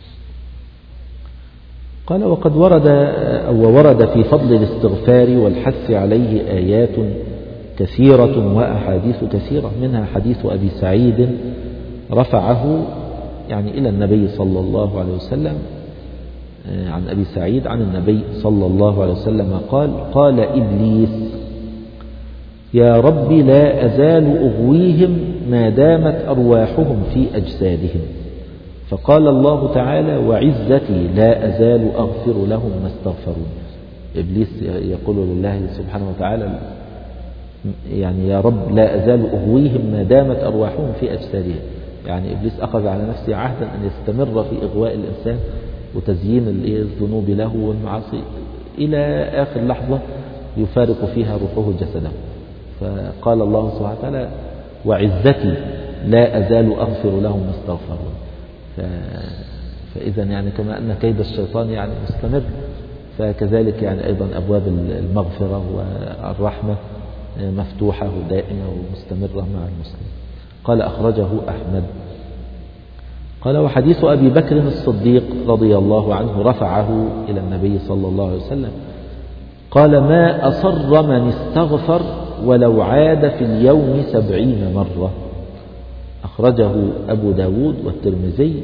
قال وقد ورد أو ورد في فضل الاستغفار والحث عليه آيات كثيرة وأحاديث كثيرة، منها حديث أبي سعيد رفعه يعني إلى النبي صلى الله عليه وسلم عن أبي سعيد عن النبي صلى الله عليه وسلم قال قال إبليس يا رب لا أزال أغويهم ما دامت أرواحهم في أجسادهم، فقال الله تعالى وعزتي لا أزال أغفر لهم ما استغفرون. إبليس يقول لله سبحانه وتعالى يعني يا رب لا أزال أغويهم ما دامت أرواحهم في أجسادهم، يعني إبليس أخذ على نفسه عهدا أن يستمر في إغواء الإنسان وتزيين الذنوب له والمعاصي إلى آخر لحظة يفارق فيها روحه جسده. فقال الله سبحانه وتعالى وعزتي لا أزال أغفر لهم ما استغفرون. فإذا يعني كما أن كيد الشيطان يعني مستمر، فكذلك يعني أيضا أبواب المغفرة والرحمة مفتوحة ودائمة ومستمرة مع المسلم. قال أخرجه أحمد. قال وحديث أبي بكر الصديق رضي الله عنه رفعه إلى النبي صلى الله عليه وسلم قال ما أصر من استغفر ولو عاد في اليوم سبعين مرة. أخرجه أبو داود والترمذي.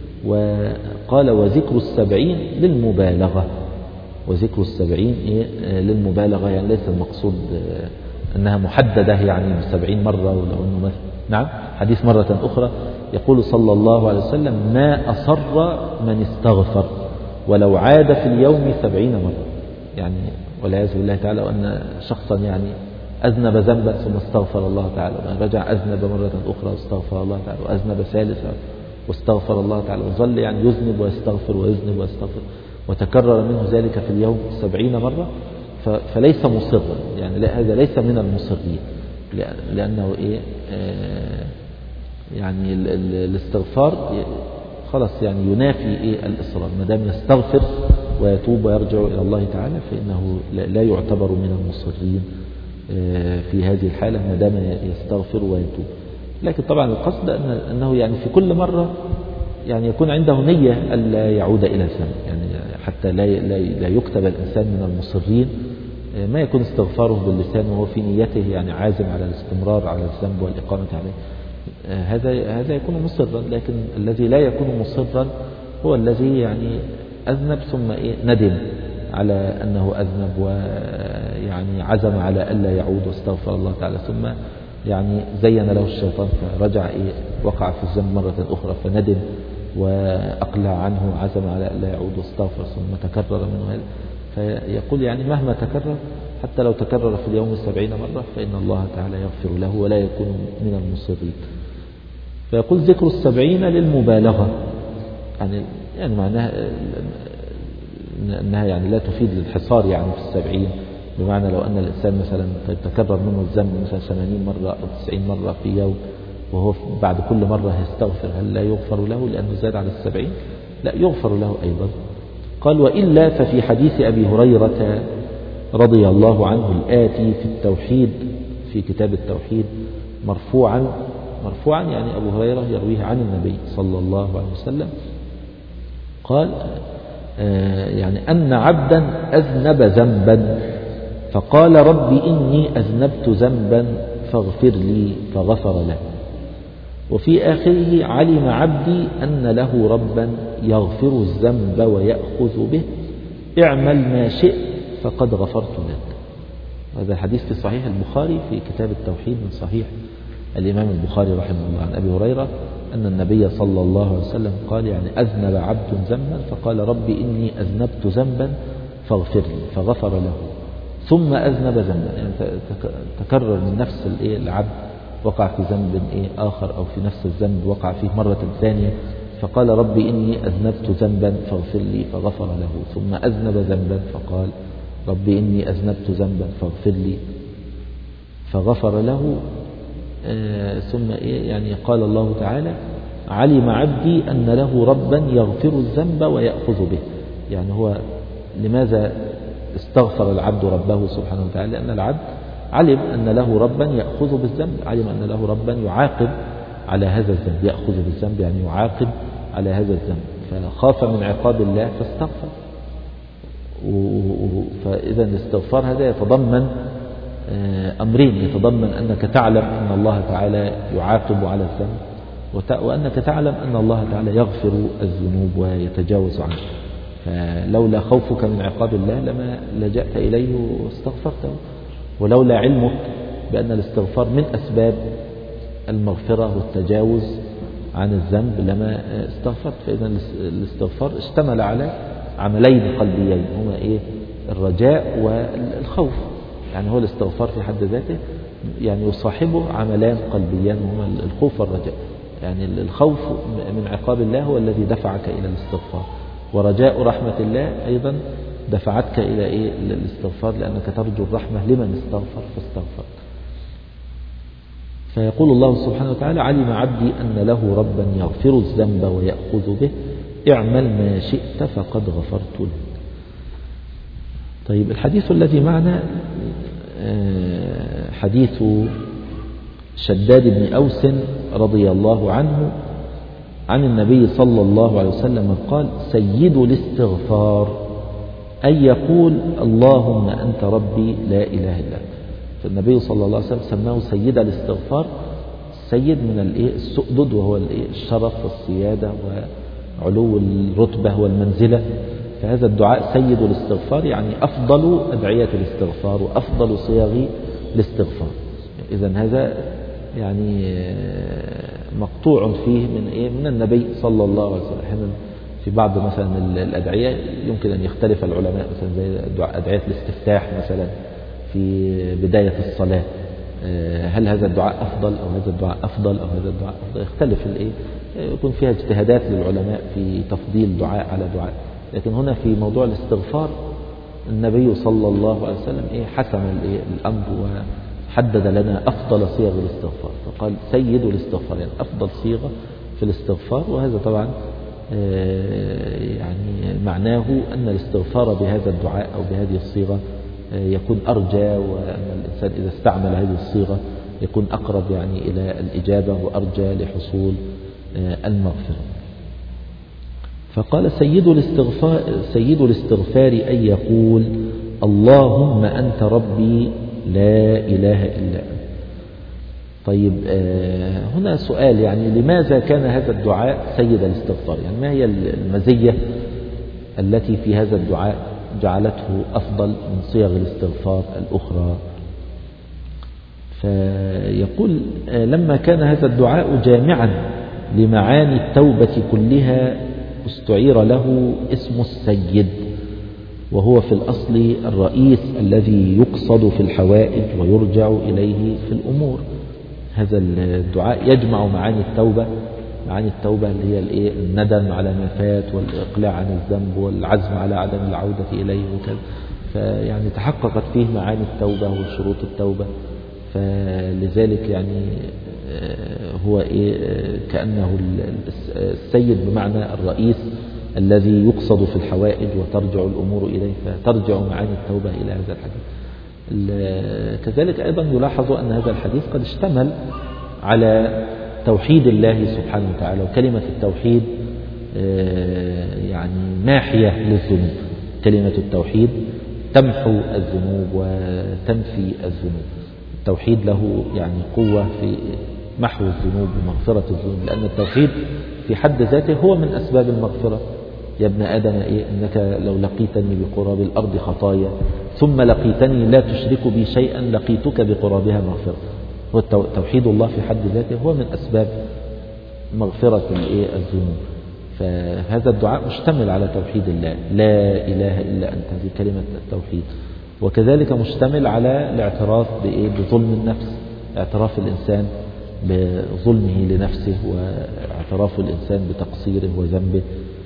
وقال وذكر السبعين للمبالغة، وذكر السبعين للمبالغة يعني ليس المقصود أنها محددة يعني بسبعين مرة ولو أنه مثل نعم. حديث مرة أخرى يقول صلى الله عليه وسلم ما أصر من استغفر ولو عاد في اليوم سبعين مرة، يعني والعياذ بالله تعالى وأن شخصا يعني أذنب ذنبا ثم استغفر الله تعالى، رجع أذنب مرة أخرى واستغفر الله تعالى، وأذنب ثالثا واستغفر الله تعالى، وظل يعني يذنب ويستغفر ويذنب ويستغفر وتكرر منه ذلك في اليوم سبعين مرة، فليس مصرا، يعني لا هذا ليس من المصرين، لأنه إيه آه يعني الاستغفار خلاص يعني ينافي إيه الإصرار، ما دام يستغفر ويتوب ويرجع إلى الله تعالى فإنه لا يعتبر من المصرين في هذه الحالة ما دام يستغفر ويتوب. لكن طبعا القصد أنه يعني في كل مرة يعني يكون عنده نية ألا يعود إلى الذنب، يعني حتى لا لا يكتب الإنسان من المصرين، ما يكون استغفاره باللسان وهو في نيته يعني عازم على الاستمرار على الذنب والإقامة عليه، هذا هذا يكون مصرا. لكن الذي لا يكون مصرا هو الذي يعني أذنب ثم إيه ندم على أنه أذنب ويعني عزم على ألا يعود واستغفر الله تعالى، ثم يعني زين له الشيطان فرجع إيه وقع في الذنب مرة أخرى فندم وأقلع عنه وعزم على ألا يعود واستغفر ثم تكرر منه هذا. فيقول يعني مهما تكرر حتى لو تكرر في اليوم سبعين مرة فإن الله تعالى يغفر له ولا يكون من المصرين. فيقول ذكر السبعين للمبالغة، يعني يعني معناها أنها يعني لا تفيد للحصار يعني في السبعين، بمعنى لو أن الإنسان مثلا تكرر منه الذنب مثلا ثمانين مرة أو تسعين مرة في يوم وهو بعد كل مرة يستغفر هل لا يغفر له لأنه زاد على السبعين؟ لا يغفر له أيضا. قال وإلا ففي حديث أبي هريرة رضي الله عنه الآتي في التوحيد في كتاب التوحيد مرفوعا مرفوعا يعني أبو هريرة يرويه عن النبي صلى الله عليه وسلم قال آه يعني أن عبدا أذنب ذنبا فقال رب إني أذنبت ذنبا فاغفر لي فغفر له. وفي آخره علم عبدي أن له ربا يغفر الذنب ويأخذ به اعمل ما شئت فقد غفرت لك. هذا الحديث في صحيح البخاري في كتاب التوحيد من صحيح الإمام البخاري رحمه الله عن أبي هريرة أن النبي صلى الله عليه وسلم قال يعني أذنب عبد ذنبا فقال رب إني أذنبت ذنبا فاغفر لي فغفر له، ثم أذنب ذنبا يعني تكرر من نفس العبد وقع في ذنب آخر أو في نفس الذنب وقع فيه مرة ثانية فقال رب إني أذنبت ذنبا فاغفر لي فغفر له، ثم أذنب ذنبا فقال رب إني أذنبت ذنبا فاغفر لي فغفر له. آه ثم إيه يعني قال الله تعالى علم عبدي أن له ربا يغفر الذنب ويأخذ به. يعني هو لماذا استغفر العبد ربه سبحانه وتعالى؟ لأن العبد علم أن له ربا يأخذ بالذنب، علم أن له ربا يعاقب على هذا الذنب، يأخذ بالذنب يعني يعاقب على هذا الذنب، فخاف من عقاب الله فاستغفر. فإذا الاستغفار هذا يتضمن أمرين، يتضمن أنك تعلم أن الله تعالى يعاقب على الذنب، وأنك تعلم أن الله تعالى يغفر الذنوب ويتجاوز عنه. فلولا خوفك من عقاب الله لما لجأت إليه واستغفرته، ولولا علمك بأن الاستغفار من أسباب المغفرة والتجاوز عن الذنب لما استغفرت. فإذا الاستغفار اشتمل على عملين قلبيين هما إيه؟ الرجاء والخوف. يعني هو الاستغفار في حد ذاته يعني يصاحبه عملان قلبيان هما الخوف والرجاء. يعني الخوف من عقاب الله هو الذي دفعك إلى الاستغفار، ورجاء رحمة الله أيضا دفعتك إلى إيه؟ الاستغفار، لأنك ترجو الرحمة لمن استغفر فاستغفر. فيقول الله سبحانه وتعالى: علم عبدي أن له ربا يغفر الذنب ويأخذ به، اعمل ما شئت فقد غفرت له. طيب، الحديث الذي معنا حديث شداد بن أوس رضي الله عنه عن النبي صلى الله عليه وسلم قال: سيد الاستغفار أن يقول اللهم أنت ربي لا إله إلا أنت. فالنبي صلى الله عليه وسلم سماه سيد الاستغفار. السيد من السؤدد، وهو الشرف والسيادة وعلو الرتبة والمنزلة. فهذا الدعاء سيد الاستغفار يعني أفضل أدعية الاستغفار وأفضل صيغ الاستغفار. إذن هذا يعني مقطوع فيه من إيه؟ من النبي صلى الله عليه وسلم. في بعض مثلا الأدعية يمكن أن يختلف العلماء، مثلا زي أدعية الاستفتاح مثلا في بداية الصلاة، هل هذا الدعاء أفضل أو هذا الدعاء أفضل أو هذا الدعاء أفضل؟ يختلف الإيه؟ يكون فيها اجتهادات للعلماء في تفضيل دعاء على دعاء. لكن هنا في موضوع الاستغفار النبي صلى الله عليه وسلم إيه؟ حسم الأمر وحدد لنا أفضل صيغ الاستغفار، فقال سيد الاستغفار يعني أفضل صيغة في الاستغفار. وهذا طبعا يعني معناه أن الاستغفار بهذا الدعاء أو بهذه الصيغة يكون أرجى، وأن الإنسان إذا استعمل هذه الصيغة يكون أقرب يعني إلى الإجابة وأرجى لحصول المغفرة. فقال سيد الاستغفار, سيد الاستغفار أن يقول اللهم أنت ربي لا إله إلا أنت. طيب، هنا سؤال، يعني لماذا كان هذا الدعاء سيد الاستغفار؟ يعني ما هي المزية التي في هذا الدعاء جعلته أفضل من صيغ الاستغفار الأخرى؟ فيقول لما كان هذا الدعاء جامعا لمعاني التوبة كلها استعير له اسم السيد، وهو في الأصل الرئيس الذي يقصد في الحوائج ويرجع إليه في الأمور. هذا الدعاء يجمع معاني التوبة، معاني التوبة اللي هي الإيه؟ الندم على ما فات والإقلاع عن الذنب والعزم على عدم العودة إليه وكذا. فيعني تحققت فيه معاني التوبة وشروط التوبة. فلذلك يعني هو إيه؟ كأنه السيد بمعنى الرئيس الذي يقصد في الحوائج وترجع الأمور إليه، فترجع معاني التوبة إلى هذا الحديث. كذلك أيضا يلاحظ أن هذا الحديث قد اشتمل على توحيد الله سبحانه وتعالى، وكلمة التوحيد يعني ماحية للذنوب. كلمة التوحيد تمحو الذنوب وتنفي الذنوب. التوحيد له يعني قوة في محو الذنوب ومغفرة الذنوب، لأن التوحيد في حد ذاته هو من أسباب المغفرة. يا ابن آدم إيه؟ إنك لو لقيتني بقراب الأرض خطايا ثم لقيتني لا تشرك بي شيئا لقيتك بقرابها مغفرة. هو توحيد الله في حد ذاته هو من أسباب مغفرة الذنوب. فهذا الدعاء مشتمل على توحيد الله، لا إله إلا أنت، هذه كلمة التوحيد. وكذلك مشتمل على الاعتراف بظلم النفس، اعتراف الإنسان بظلمه لنفسه واعتراف الإنسان بتقصيره وذنبه.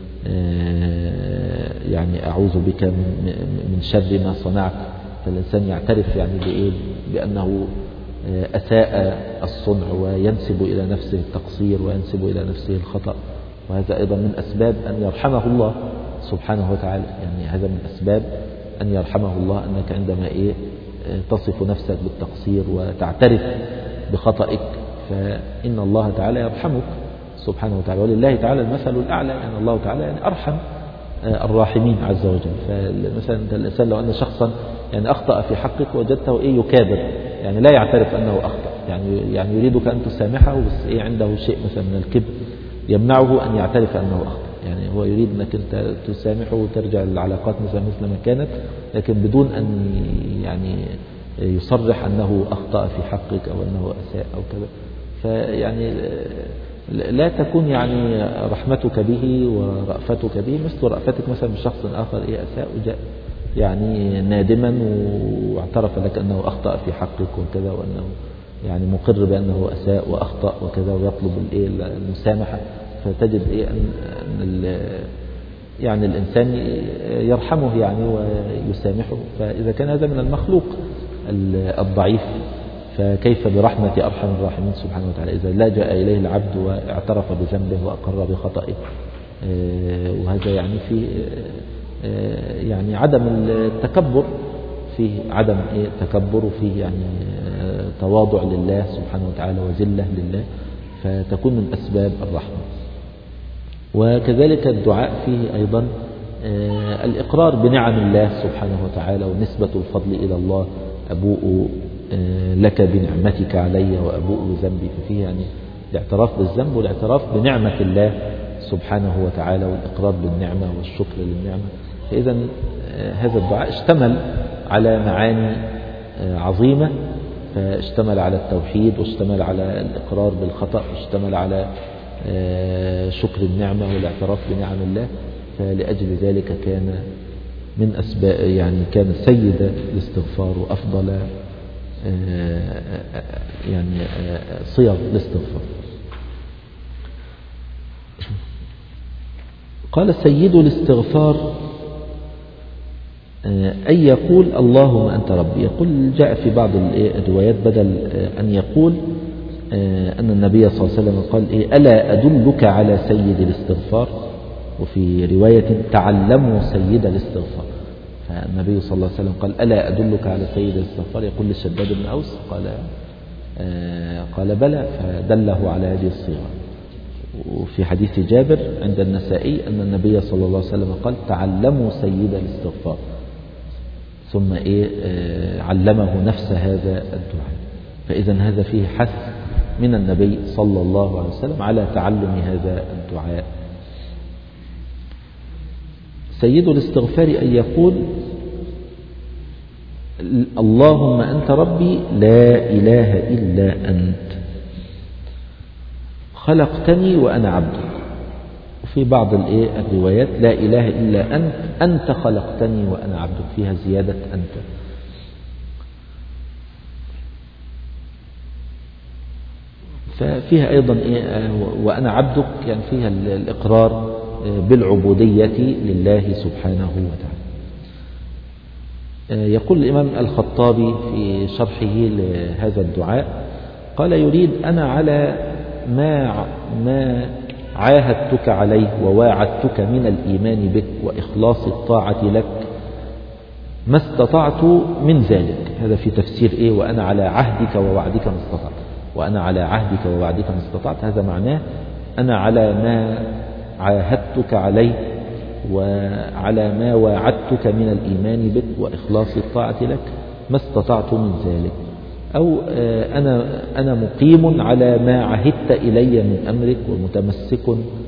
يعني أعوذ بك من شر ما صنعت. فالإنسان يعترف يعني بإيه؟ بأنه أساء الصنع وينسب إلى نفسه التقصير وينسب إلى نفسه الخطأ. وهذا أيضا من أسباب أن يرحمه الله سبحانه وتعالى. يعني هذا من أسباب أن يرحمه الله أنك عندما إيه تصف نفسك بالتقصير وتعترف بخطئك، فإن الله تعالى يرحمك سبحانه وتعالى. ولله تعالى المثل الأعلى، يعني الله تعالى يعني أرحم الراحمين عز وجل. فمثلا الإنسان لو أن شخصا يعني أخطأ في حقك وجدته إيه يكابر، يعني لا يعترف أنه أخطأ، يعني يعني يريدك أن تسامحه، بس إيه عنده شيء مثلا من الكبر يمنعه أن يعترف أنه أخطأ. يعني هو يريد أنك أنت تسامحه وترجع العلاقات مثل مثل ما كانت، لكن بدون أن يعني يصرح أنه أخطأ في حقك أو أنه أساء أو كذا. فيعني لا تكون يعني رحمتك به ورأفتك به مثل رأفتك مثلا بشخص آخر إيه أساء وجاء يعني نادما واعترف لك أنه أخطأ في حقك وكذا، وأنه يعني مقر بأنه أساء وأخطأ وكذا، ويطلب الإيه المسامحة. فتجد إيه أن يعني الإنسان يرحمه يعني ويسامحه. فإذا كان هذا من المخلوق الضعيف فكيف برحمة أرحم الراحمين سبحانه وتعالى إذا لجأ إليه العبد واعترف بذنبه وأقر بخطئه. وهذا يعني في يعني عدم التكبر، فيه عدم تكبر، وفيه يعني تواضع لله سبحانه وتعالى وذلة لله، فتكون من أسباب الرحمة. وكذلك الدعاء فيه أيضا الإقرار بنعم الله سبحانه وتعالى ونسبة الفضل إلى الله. أبوء لك بنعمتك علي وأبوء بذنبي، ففيه يعني الاعتراف بالذنب والاعتراف بنعمة الله سبحانه وتعالى والإقرار بالنعمة والشكر للنعمة. فإذا هذا الدعاء اشتمل على معاني عظيمة، فاشتمل على التوحيد، واشتمل على الإقرار بالخطأ، واشتمل على شكر النعمة والاعتراف بنعم الله. فلأجل ذلك كان من أسباب يعني كان سيد الاستغفار وأفضل يعني صيغ الاستغفار. قال سيد الاستغفار أن يقول اللهم أنت ربي. يقول جاء في بعض الروايات بدل أن يقول أن النبي صلى الله عليه وسلم قال إيه ألا أدلك على سيد الاستغفار، وفي رواية تعلموا سيد الاستغفار. فالنبي صلى الله عليه وسلم قال ألا أدلك على سيد الاستغفار، يقول للشداد بن أوس قال آه قال بلى، فدله على هذه الصيغة. وفي حديث جابر عند النسائي أن النبي صلى الله عليه وسلم قال تعلموا سيد الاستغفار، ثم إيه آه علمه نفس هذا الدعاء. فإذا هذا فيه حث من النبي صلى الله عليه وسلم على تعلم هذا الدعاء. سيد الاستغفار أن يقول اللهم أنت ربي لا إله إلا أنت خلقتني وأنا عبدك. وفي بعض الروايات لا إله إلا أنت أنت خلقتني وأنا عبدك، فيها زيادة أنت. ففيها أيضا وأنا عبدك يعني فيها الإقرار بالعبودية لله سبحانه وتعالى. يقول الإمام الخطابي في شرحه لهذا الدعاء قال يريد أنا على ما ما عاهدتك عليه وواعدتك من الإيمان بك وإخلاص الطاعة لك ما استطعت من ذلك. هذا في تفسير إيه وأنا على عهدك ووعدك ما استطعت. وأنا على عهدك ووعدك ما استطعت هذا معناه أنا على ما عاهدتك عليه وعلى ما واعدتك من الإيمان بك وإخلاص الطاعة لك ما استطعت من ذلك. أو أنا أنا مقيم على ما عهدت إلي من أمرك ومتمسك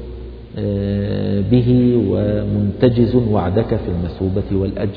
به ومنتجز وعدك في المثوبة والأجر.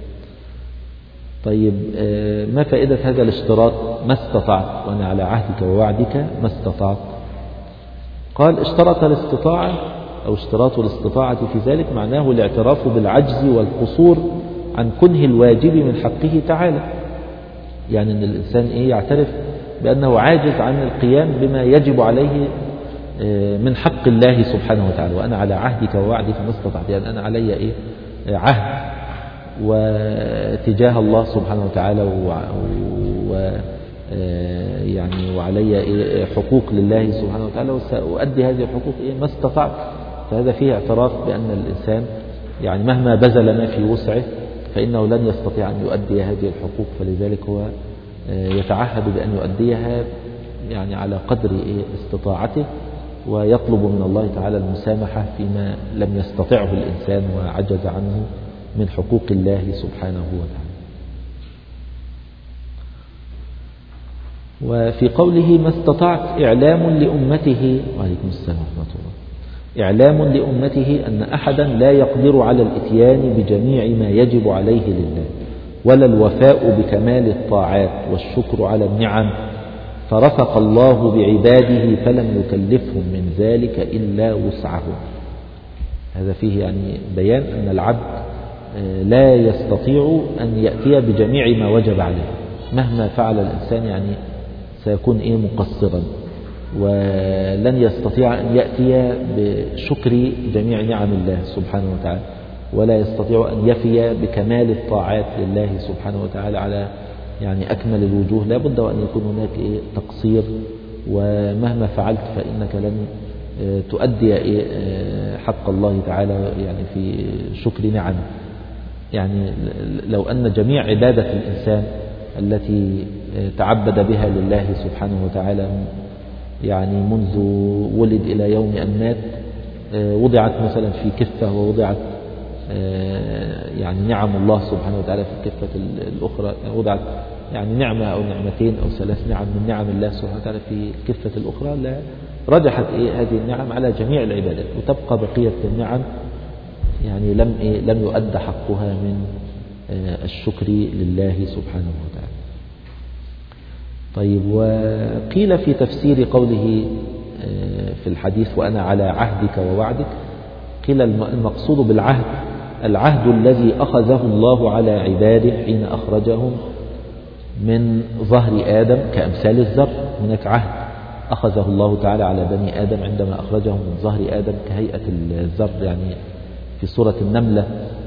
طيب ما فائدة هذا الاشتراط ما استطعت وأنا على عهدك ووعدك ما استطعت؟ قال اشترط الاستطاعة أو اشتراط الاستطاعة في ذلك معناه الاعتراف بالعجز والقصور عن كنه الواجب من حقه تعالى. يعني أن الإنسان إيه يعترف بأنه عاجز عن القيام بما يجب عليه من حق الله سبحانه وتعالى. وأنا على عهدك ووعدك ما استطعت يعني أنا علي إيه عهد وتجاه الله سبحانه وتعالى و يعني وعلي إيه حقوق لله سبحانه وتعالى وسأؤدي هذه الحقوق إيه ما استطعت. فهذا فيه اعتراف بأن الإنسان يعني مهما بذل ما في وسعه فإنه لن يستطيع أن يؤدي هذه الحقوق، فلذلك هو يتعهد بأن يؤديها يعني على قدر استطاعته ويطلب من الله تعالى المسامحة فيما لم يستطعه الإنسان وعجز عنه من حقوق الله سبحانه وتعالى. وفي قوله ما استطعت إعلام لأمته وعليكم السلام ورحمة الله إعلام لأمته أن أحدا لا يقدر على الإتيان بجميع ما يجب عليه لله، ولا الوفاء بكمال الطاعات والشكر على النعم، فرفق الله بعباده فلم يكلفهم من ذلك إلا وسعهم. هذا فيه يعني بيان أن العبد لا يستطيع أن يأتي بجميع ما وجب عليه، مهما فعل الإنسان يعني سيكون إيه مقصرا، ولن يستطيع أن يأتي بشكر جميع نعم الله سبحانه وتعالى، ولا يستطيع أن يفي بكمال الطاعات لله سبحانه وتعالى على يعني أكمل الوجوه. لا بد وأن يكون هناك إيه تقصير، ومهما فعلت فإنك لن تؤدي إيه حق الله تعالى يعني في شكر نعمه. يعني لو أن جميع عبادة الإنسان التي تعبد بها لله سبحانه وتعالى يعني منذ ولد إلى يوم أن مات وضعت مثلا في كفة، ووضعت يعني نعم الله سبحانه وتعالى في الكفة الأخرى، وضعت يعني نعمة أو نعمتين أو ثلاث نعم من نعم الله سبحانه وتعالى في الكفة الأخرى، لا رجحت إيه هذه النعم على جميع العبادات، وتبقى بقية النعم يعني لم إيه لم يؤد حقها من الشكر لله سبحانه وتعالى. طيب، وقيل في تفسير قوله في الحديث وأنا على عهدك ووعدك، قيل المقصود بالعهد العهد الذي أخذه الله على عباده حين أخرجهم من ظهر آدم كأمثال الذر. هناك عهد أخذه الله تعالى على بني آدم عندما أخرجهم من ظهر آدم كهيئة الذر، يعني في سورة النملة،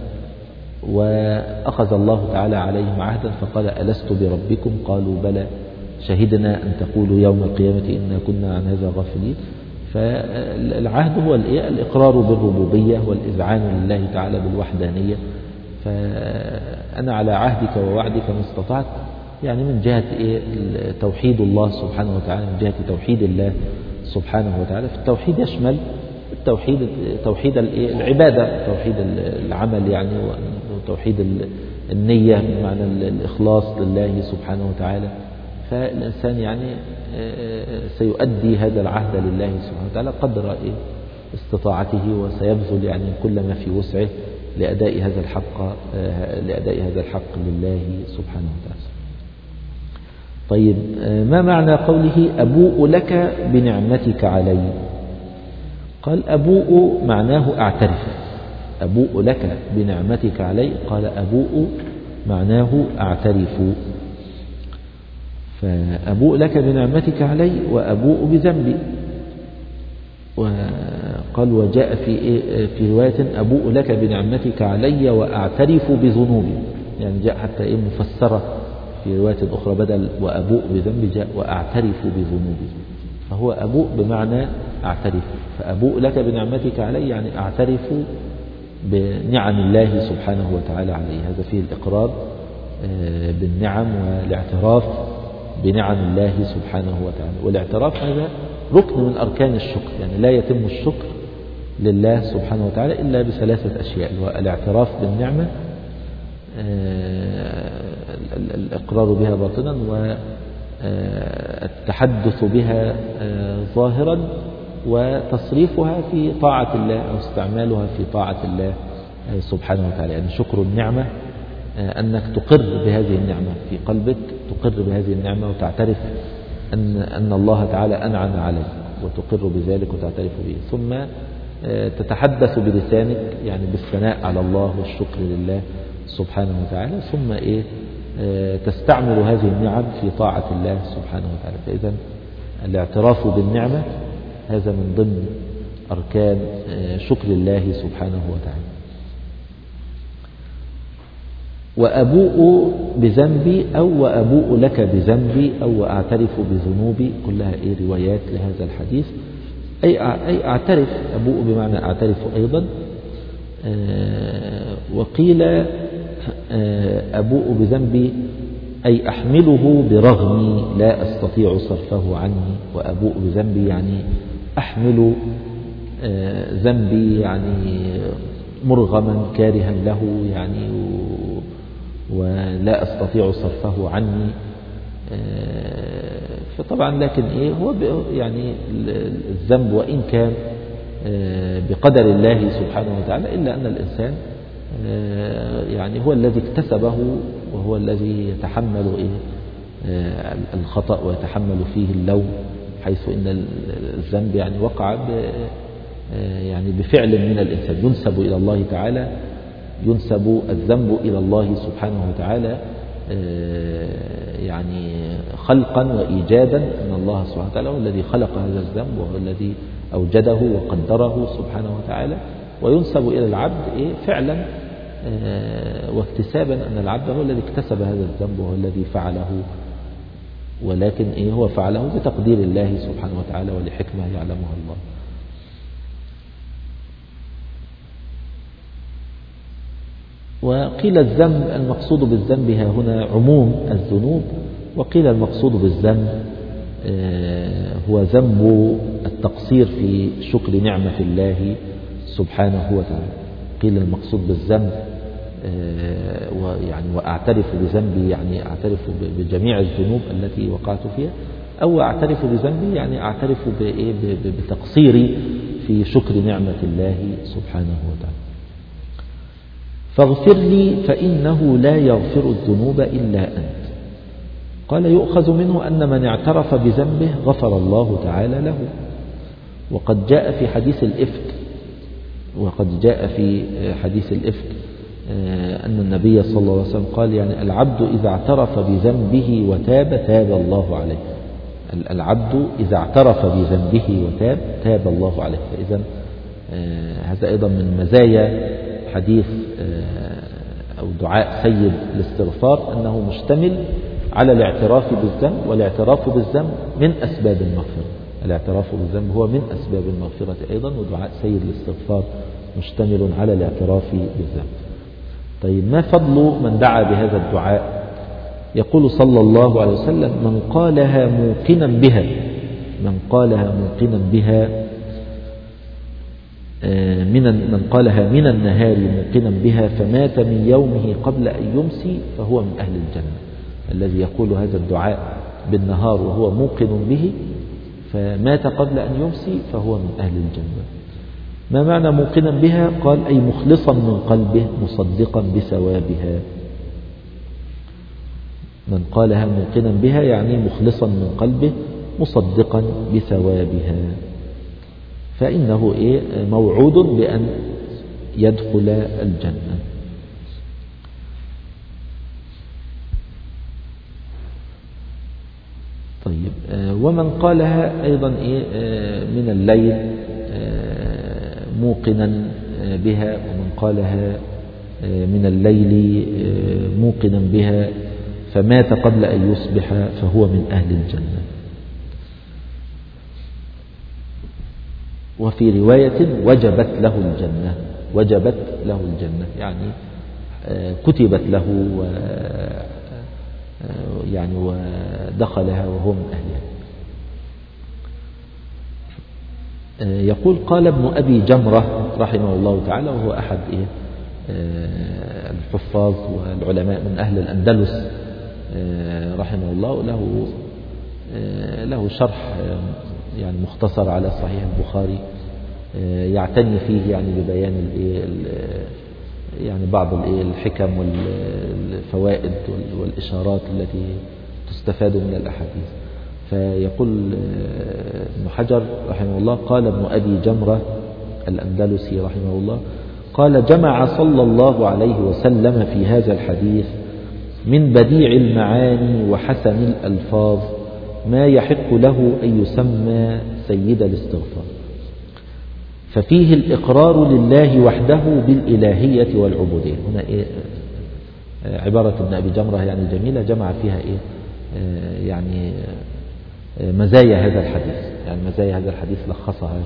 وأخذ الله تعالى عليهم عهدا فقال ألست بربكم قالوا بلى شهدنا أن تقولوا يوم القيامة إنا كنا عن هذا غافلين. فالعهد هو الإقرار بالربوبية والإذعان لله تعالى بالوحدانية. فأنا على عهدك ووعدك ما استطعت، يعني من جهة توحيد الله سبحانه وتعالى، من جهة توحيد الله سبحانه وتعالى. في التوحيد يشمل التوحيد توحيد العبادة، توحيد العمل يعني، وتوحيد النية بمعنى الإخلاص لله سبحانه وتعالى. فالإنسان يعني سيؤدي هذا العهد لله سبحانه وتعالى قدر استطاعته، وسيبذل يعني كل ما في وسعه لأداء هذا الحق لأداء هذا الحق لله سبحانه وتعالى. طيب، ما معنى قوله أبوء لك بنعمتك علي؟ قال أبوء معناه أعترف. أبوء لك بنعمتك علي، قال أبوء معناه أعترف. فأبوء لك بنعمتك علي وأبوء بذنبي. وقال وجاء في في رواية أبوء لك بنعمتك علي وأعترف بذنوبي، يعني جاء حتى إيه مفسرة في رواية أخرى، بدل وأبوء بذنبي جاء وأعترف بذنوبي. فهو أبوء بمعنى أعترف. فأبوء لك بنعمتك علي يعني أعترف بنعم الله سبحانه وتعالى علي. هذا فيه الإقرار بالنعم والاعتراف بنعم الله سبحانه وتعالى. والاعتراف هذا ركن من أركان الشكر، يعني لا يتم الشكر لله سبحانه وتعالى إلا بثلاثة أشياء: الاعتراف بالنعمة، الإقرار بها باطنا، والتحدث بها ظاهرا، وتصريفها في طاعة الله أو استعمالها في طاعة الله سبحانه وتعالى. يعني شكر النعمة أنك تقر بهذه النعمة في قلبك، تقر بهذه النعمة وتعترف أن أن الله تعالى أنعم عليك، وتقر بذلك وتعترف به. ثم تتحدث بلسانك يعني بالثناء على الله والشكر لله سبحانه وتعالى. ثم إيه تستعمل هذه النعم في طاعة الله سبحانه وتعالى. فإذا الاعتراف بالنعمة هذا من ضمن أركان شكر الله سبحانه وتعالى. وأبوء بذنبي أو وأبوء لك بذنبي أو أعترف بذنوبي، كلها إيه روايات لهذا الحديث. أي أي أعترف، أبوء بمعنى أعترف أيضا. وقيل أبوء بذنبي أي أحمله برغمي لا أستطيع صرفه عني. وأبوء بذنبي يعني أحمل ذنبي يعني مرغما كارها له يعني، ولا أستطيع صرفه عني. فطبعا لكن إيه هو يعني الذنب وإن كان بقدر الله سبحانه وتعالى، إلا أن الإنسان يعني هو الذي اكتسبه وهو الذي يتحمل الخطأ ويتحمل فيه اللوم، حيث إن الذنب يعني وقع يعني بفعل من الإنسان، ينسب إلى الله تعالى، ينسب الذنب إلى الله سبحانه وتعالى يعني خلقا وإيجادا، أن الله سبحانه وتعالى هو الذي خلق هذا الذنب وهو الذي أوجده وقدره سبحانه وتعالى، وينسب إلى العبد فعلا واكتسابا، أن العبد هو الذي اكتسب هذا الذنب وهو الذي فعله، ولكن إيه هو فعله بتقدير الله سبحانه وتعالى ولحكمة يعلمها الله. وقيل الذنب المقصود بالذنب ها هنا عموم الذنوب، وقيل المقصود بالذنب هو ذنب التقصير في شكر نعمة الله سبحانه وتعالى. قيل المقصود بالذنب ويعني وأعترف بذنبي، يعني أعترف بجميع الذنوب التي وقعت فيها، أو أعترف بذنبي يعني أعترف بتقصيري في شكر نعمة الله سبحانه وتعالى. فاغفر لي فإنه لا يغفر الذنوب إلا أنت. قال يؤخذ منه أن من اعترف بذنبه غفر الله تعالى له. وقد جاء في حديث الإفك وقد جاء في حديث الإفك أن النبي صلى الله عليه وسلم قال يعني العبد إذا اعترف بذنبه وتاب تاب الله عليه. العبد إذا اعترف بذنبه وتاب تاب الله عليه. فإذا هذا أيضا من مزايا حديث أو دعاء سيد الاستغفار، أنه مشتمل على الاعتراف بالذنب، والاعتراف بالذنب من أسباب المغفرة. الاعتراف بالذنب هو من أسباب المغفرة أيضا، ودعاء سيد الاستغفار مشتمل على الاعتراف بالذنب. طيب ما فضل من دعا بهذا الدعاء؟ يقول صلى الله عليه وسلم من قالها موقنا بها من قالها موقنا بها من من قالها من النهار موقنا بها فمات من يومه قبل أن يمسي فهو من أهل الجنة. الذي يقول هذا الدعاء بالنهار وهو موقن به فمات قبل أن يمسي فهو من أهل الجنة. ما معنى موقنا بها؟ قال أي مخلصا من قلبه مصدقا بثوابها. من قالها موقنا بها يعني مخلصا من قلبه مصدقا بثوابها، فإنه إيه موعود بأن يدخل الجنة. طيب ومن قالها أيضا إيه من الليل موقنا بها، ومن قالها من الليل موقنا بها فمات قبل أن يصبح فهو من أهل الجنة. وفي رواية وجبت له الجنة، وجبت له الجنة يعني كتبت له و يعني ودخلها وهو من أهلها. يقول قال ابن أبي جمرة رحمه الله تعالى، وهو أحد الحفاظ والعلماء من أهل الأندلس رحمه الله، له له شرح يعني مختصر على صحيح البخاري يعتني فيه يعني ببيان يعني بعض الحكم والفوائد والإشارات التي تستفاد من الأحاديث. فيقول ابن حجر رحمه الله قال ابن أبي جمرة الأندلسي رحمه الله قال جمع صلى الله عليه وسلم في هذا الحديث من بديع المعاني وحسن الألفاظ ما يحق له أن يسمى سيد الاستغفار، ففيه الإقرار لله وحده بالإلهية والعبودية. هنا إيه عبارة ابن أبي جمرة يعني جميلة، جمع فيها إيه يعني مزايا هذا الحديث، يعني مزايا هذا الحديث لخصها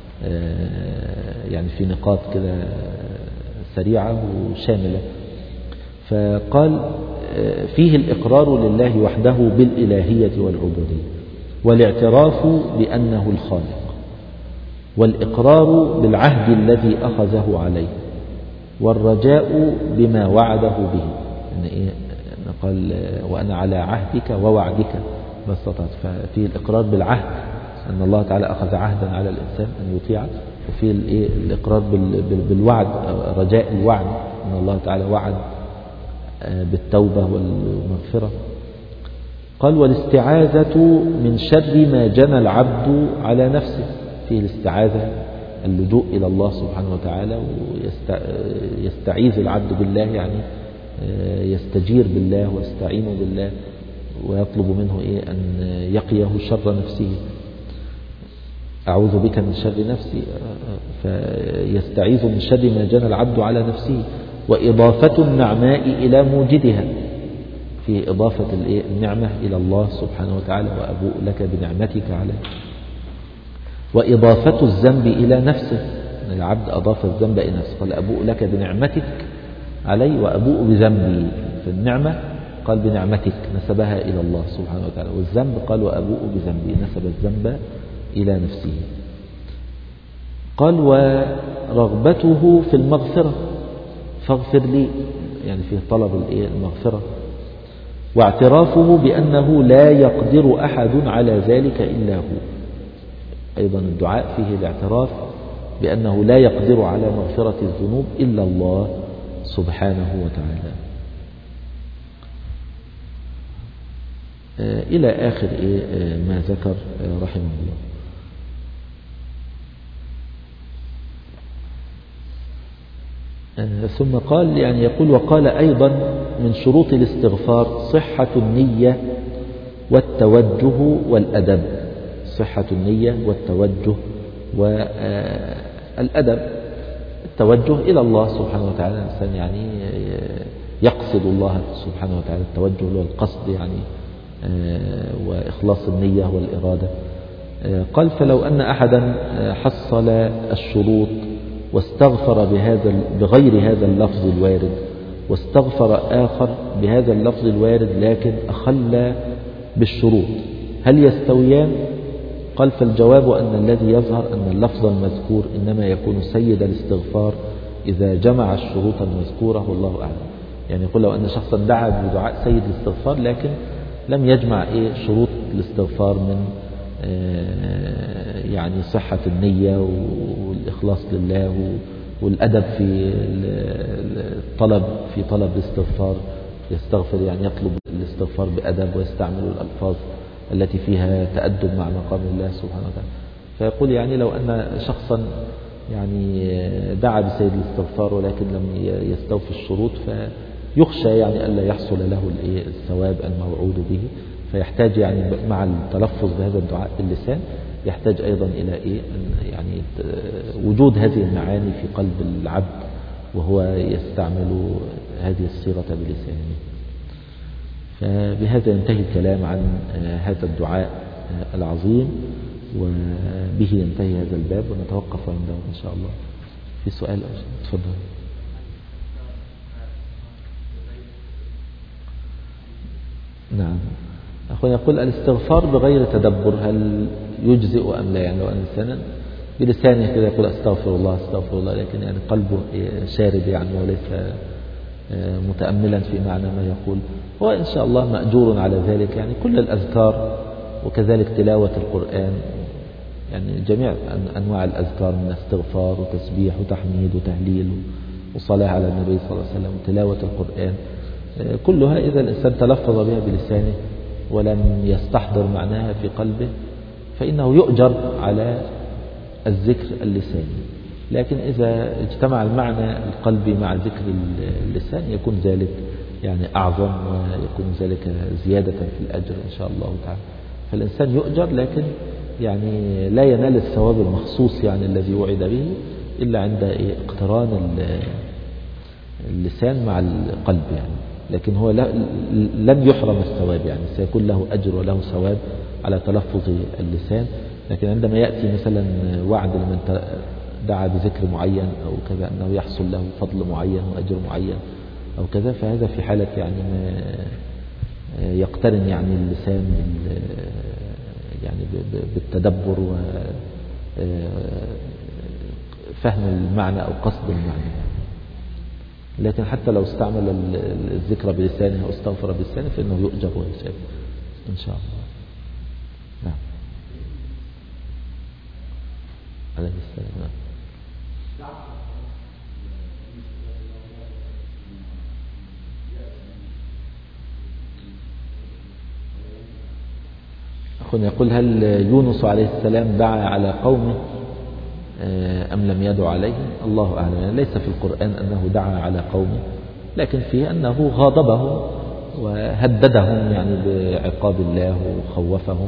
يعني في نقاط كده سريعة وشاملة. فقال فيه الإقرار لله وحده بالإلهية والعبودية، والاعتراف بأنه الخالق، والإقرار بالعهد الذي أخذه عليه، والرجاء بما وعده به. يعني إيه قال وأنا على عهدك ووعدك ما استطعت، ففيه الإقرار بالعهد أن الله تعالى أخذ عهدا على الإنسان أن يطيع، وفي الإقرار بالوعد، رجاء الوعد، أن الله تعالى وعد بالتوبة والمغفرة. قال والاستعاذة من شر ما جنى العبد على نفسه، فيه الاستعاذة اللجوء إلى الله سبحانه وتعالى، ويستعيذ العبد بالله، يعني يستجير بالله ويستعين بالله ويطلب منه إيه أن يقيه شر نفسه. أعوذ بك من شر نفسي، فيستعيذ من شر ما جنى العبد على نفسه. وإضافة النعماء إلى موجدها، في إضافة النعمة إلى الله سبحانه وتعالى، وأبوء لك بنعمتك علي. وإضافة الذنب إلى نفسه، أن العبد أضاف الذنب إلى نفسه، قال أبوء لك بنعمتك علي وأبوء بذنبي. فالنعمة قال بنعمتك نسبها إلى الله سبحانه وتعالى، والذنب قال وأبوء بذنبي نسب الذنب إلى نفسه. قال ورغبته في المغفرة، فاغفر لي، يعني فيه طلب المغفرة. واعترافه بأنه لا يقدر أحد على ذلك إلا هو، أيضا الدعاء فيه الاعتراف بأنه لا يقدر على مغفرة الذنوب إلا الله سبحانه وتعالى، إلى آخر ما ذكر رحمه الله. ثم قال يعني يقول وقال أيضا من شروط الاستغفار صحة النية والتوجه والأدب، صحة النية والتوجه والأدب. التوجه إلى الله سبحانه وتعالى، الإنسان يعني يقصد الله سبحانه وتعالى، التوجه له القصد يعني وإخلاص النية والإرادة. قال فلو أن أحدا حصل الشروط واستغفر بهذا بغير هذا اللفظ الوارد، واستغفر آخر بهذا اللفظ الوارد لكن أخل بالشروط، هل يستويان؟ قال فالجواب أن الذي يظهر أن اللفظ المذكور إنما يكون سيد الاستغفار إذا جمع الشروط المذكورة، والله أعلم. يعني يقول لو أن شخصا دعا بدعاء سيد الاستغفار لكن لم يجمع إيه شروط الاستغفار من يعني صحة النية والإخلاص لله والأدب في الطلب، في طلب الاستغفار، يستغفر يعني يطلب الاستغفار بأدب ويستعمل الألفاظ التي فيها تأدب مع مقام الله سبحانه وتعالى. فيقول يعني لو أن شخصا يعني دعا بسيد الاستغفار ولكن لم يستوفي الشروط فيخشى يعني ألا يحصل له الثواب الموعود به، فيحتاج يعني مع التلفظ بهذا الدعاء باللسان يحتاج أيضا إلى إيه يعني وجود هذه المعاني في قلب العبد وهو يستعمل هذه الصيغة بلسانه. فبهذا ينتهي الكلام عن هذا الدعاء العظيم، وبه ينتهي هذا الباب، ونتوقف عنده إن شاء الله. في سؤال؟ تفضل. نعم، أخونا يقول الاستغفار بغير تدبر هل يجزئ أم لا؟ يعني لو أن إنسانا بلسانه كذا يقول أستغفر الله أستغفر الله، لكن يعني قلبه شارد يعني وليس متأملا في معنى ما يقول، هو إن شاء الله مأجور على ذلك. يعني كل الأذكار وكذلك تلاوة القرآن، يعني جميع أنواع الأذكار من استغفار وتسبيح وتحميد وتهليل وصلاة على النبي صلى الله عليه وسلم وتلاوة القرآن، كلها إذا الإنسان تلفظ بها بلسانه ولم يستحضر معناها في قلبه فإنه يؤجر على الذكر اللساني. لكن إذا اجتمع المعنى القلبي مع ذكر اللسان يكون ذلك يعني أعظم، ويكون ذلك زيادة في الأجر إن شاء الله تعالى. فالإنسان يؤجر لكن يعني لا ينال الثواب المخصوص يعني الذي وعد به إلا عند اقتران اللسان مع القلب يعني. لكن هو لن يحرم الثواب، يعني سيكون له أجر وله ثواب على تلفظ اللسان. لكن عندما يأتي مثلا وعد لمن دعا بذكر معين أو كذا أنه يحصل له فضل معين وأجر معين أو كذا، فهذا في حالة يعني ما يقترن يعني اللسان يعني بالتدبر وفهم المعنى أو قصد المعنى. لكن حتى لو استعمل الذكر بلسانه أو استغفر بلسانه فإنه يؤجر ويثاب إن شاء الله. نعم. عليه السلام. أخونا يقول هل يونس عليه السلام دعا على قومه أم لم يدع عليهم؟ الله أعلم. ليس في القرآن أنه دعا على قومه، لكن فيه أنه غاضبهم وهددهم يعني بعقاب الله وخوفهم.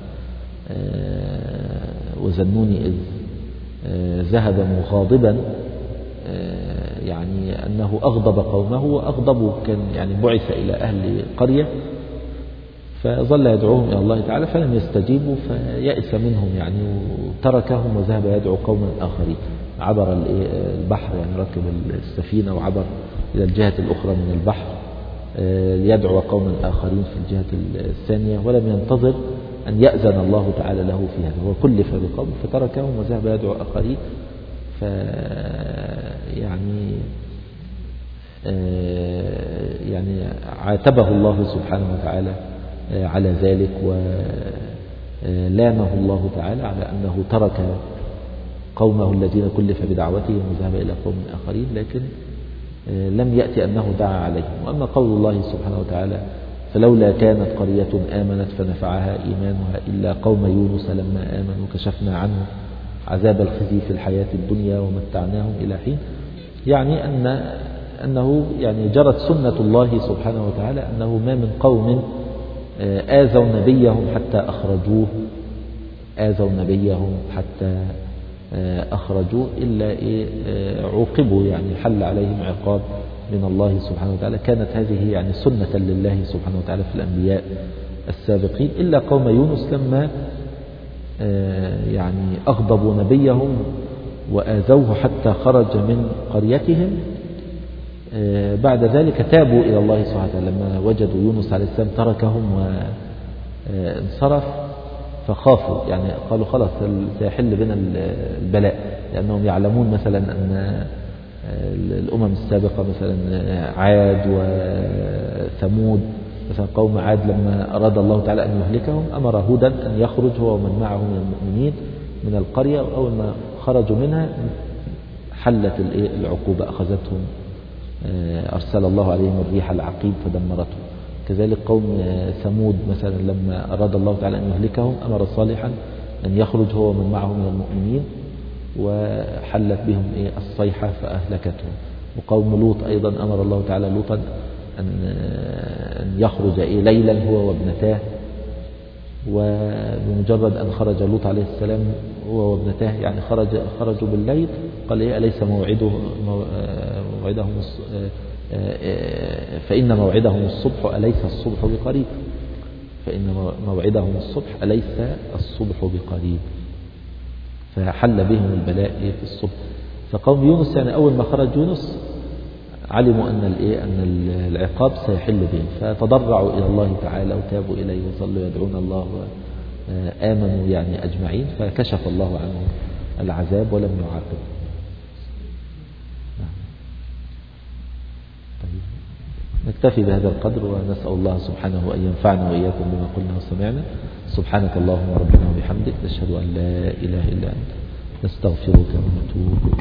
وذنوني إذ ذهب مغاضبا، يعني أنه أغضب قومه، وأغضبه كان يعني بعث إلى أهل قرية فظل يدعوهم إلى الله تعالى فلم يستجيبوا، فيأس منهم يعني وتركهم وذهب يدعو قوما آخرين. عبر البحر يعني ركب السفينة وعبر إلى الجهة الأخرى من البحر ليدعو قوما آخرين في الجهة الثانية، ولم ينتظر أن يأذن الله تعالى له في هذا. هو كلف بقوم فتركهم وذهب يدعو آخرين. ف يعني يعني عاتبه الله سبحانه وتعالى على ذلك، ولامه الله تعالى على أنه ترك قومه الذين كلف بدعوتهم وذهب إلى قوم آخرين، لكن لم يأتي أنه دعا عليهم. وأما قول الله سبحانه وتعالى فلولا كانت قرية آمنت فنفعها إيمانها إلا قوم يونس لما آمنوا كشفنا عنهم عذاب الخزي في الحياة الدنيا ومتعناهم إلى حين، يعني أن أنه يعني جرت سنة الله سبحانه وتعالى أنه ما من قوم آذوا نبيهم حتى أخرجوه آذوا نبيهم حتى أخرجوه إلا عوقبوا، يعني حل عليهم عقاب من الله سبحانه وتعالى. كانت هذه يعني سنة لله سبحانه وتعالى في الأنبياء السابقين، إلا قوم يونس لما يعني أغضبوا نبيهم وآذوه حتى خرج من قريتهم. بعد ذلك تابوا إلى الله سبحانه وتعالى لما وجدوا يونس عليه السلام تركهم وانصرف، فخافوا يعني قالوا خلاص سيحل بنا البلاء، لأنهم يعلمون مثلا أن الأمم السابقة مثلا عاد وثمود، مثلا قوم عاد لما أراد الله تعالى أن يهلكهم أمر هودا أن يخرج هو ومن معه من المؤمنين من القرية، وأول ما خرجوا منها حلت العقوبة أخذتهم، أرسل الله عليهم الريح العقيم فدمرتهم. كذلك قوم ثمود مثلا لما أراد الله تعالى أن يهلكهم أمر صالحا أن يخرج هو ومن معه من المؤمنين وحلت بهم الصيحة فأهلكتهم. وقوم لوط أيضا أمر الله تعالى لوطا أن يخرج ليلا هو وابنتاه، وبمجرد أن خرج لوط عليه السلام هو وابنتاه يعني خرج خرجوا بالليل قال إيه أليس موعده موعدهم فإن موعدهم الصبح أليس الصبح بقريب فإن موعدهم الصبح أليس الصبح بقريب. فحل بهم البلاء في الصبح. فقوم يونس يعني أول ما خرج يونس علموا أن الإيه أن العقاب سيحل بهم، فتضرعوا إلى الله تعالى وتابوا إليه وصلوا يدعون الله وآمنوا يعني أجمعين، فكشف الله عنهم العذاب ولم يعاقب. طيب نكتفي بهذا القدر، ونسأل الله سبحانه أن ينفعنا وإياكم بما قلنا وسمعنا. سبحانك اللهم ربنا وبحمدك نشهد أن لا إله إلا أنت نستغفرك ونتوب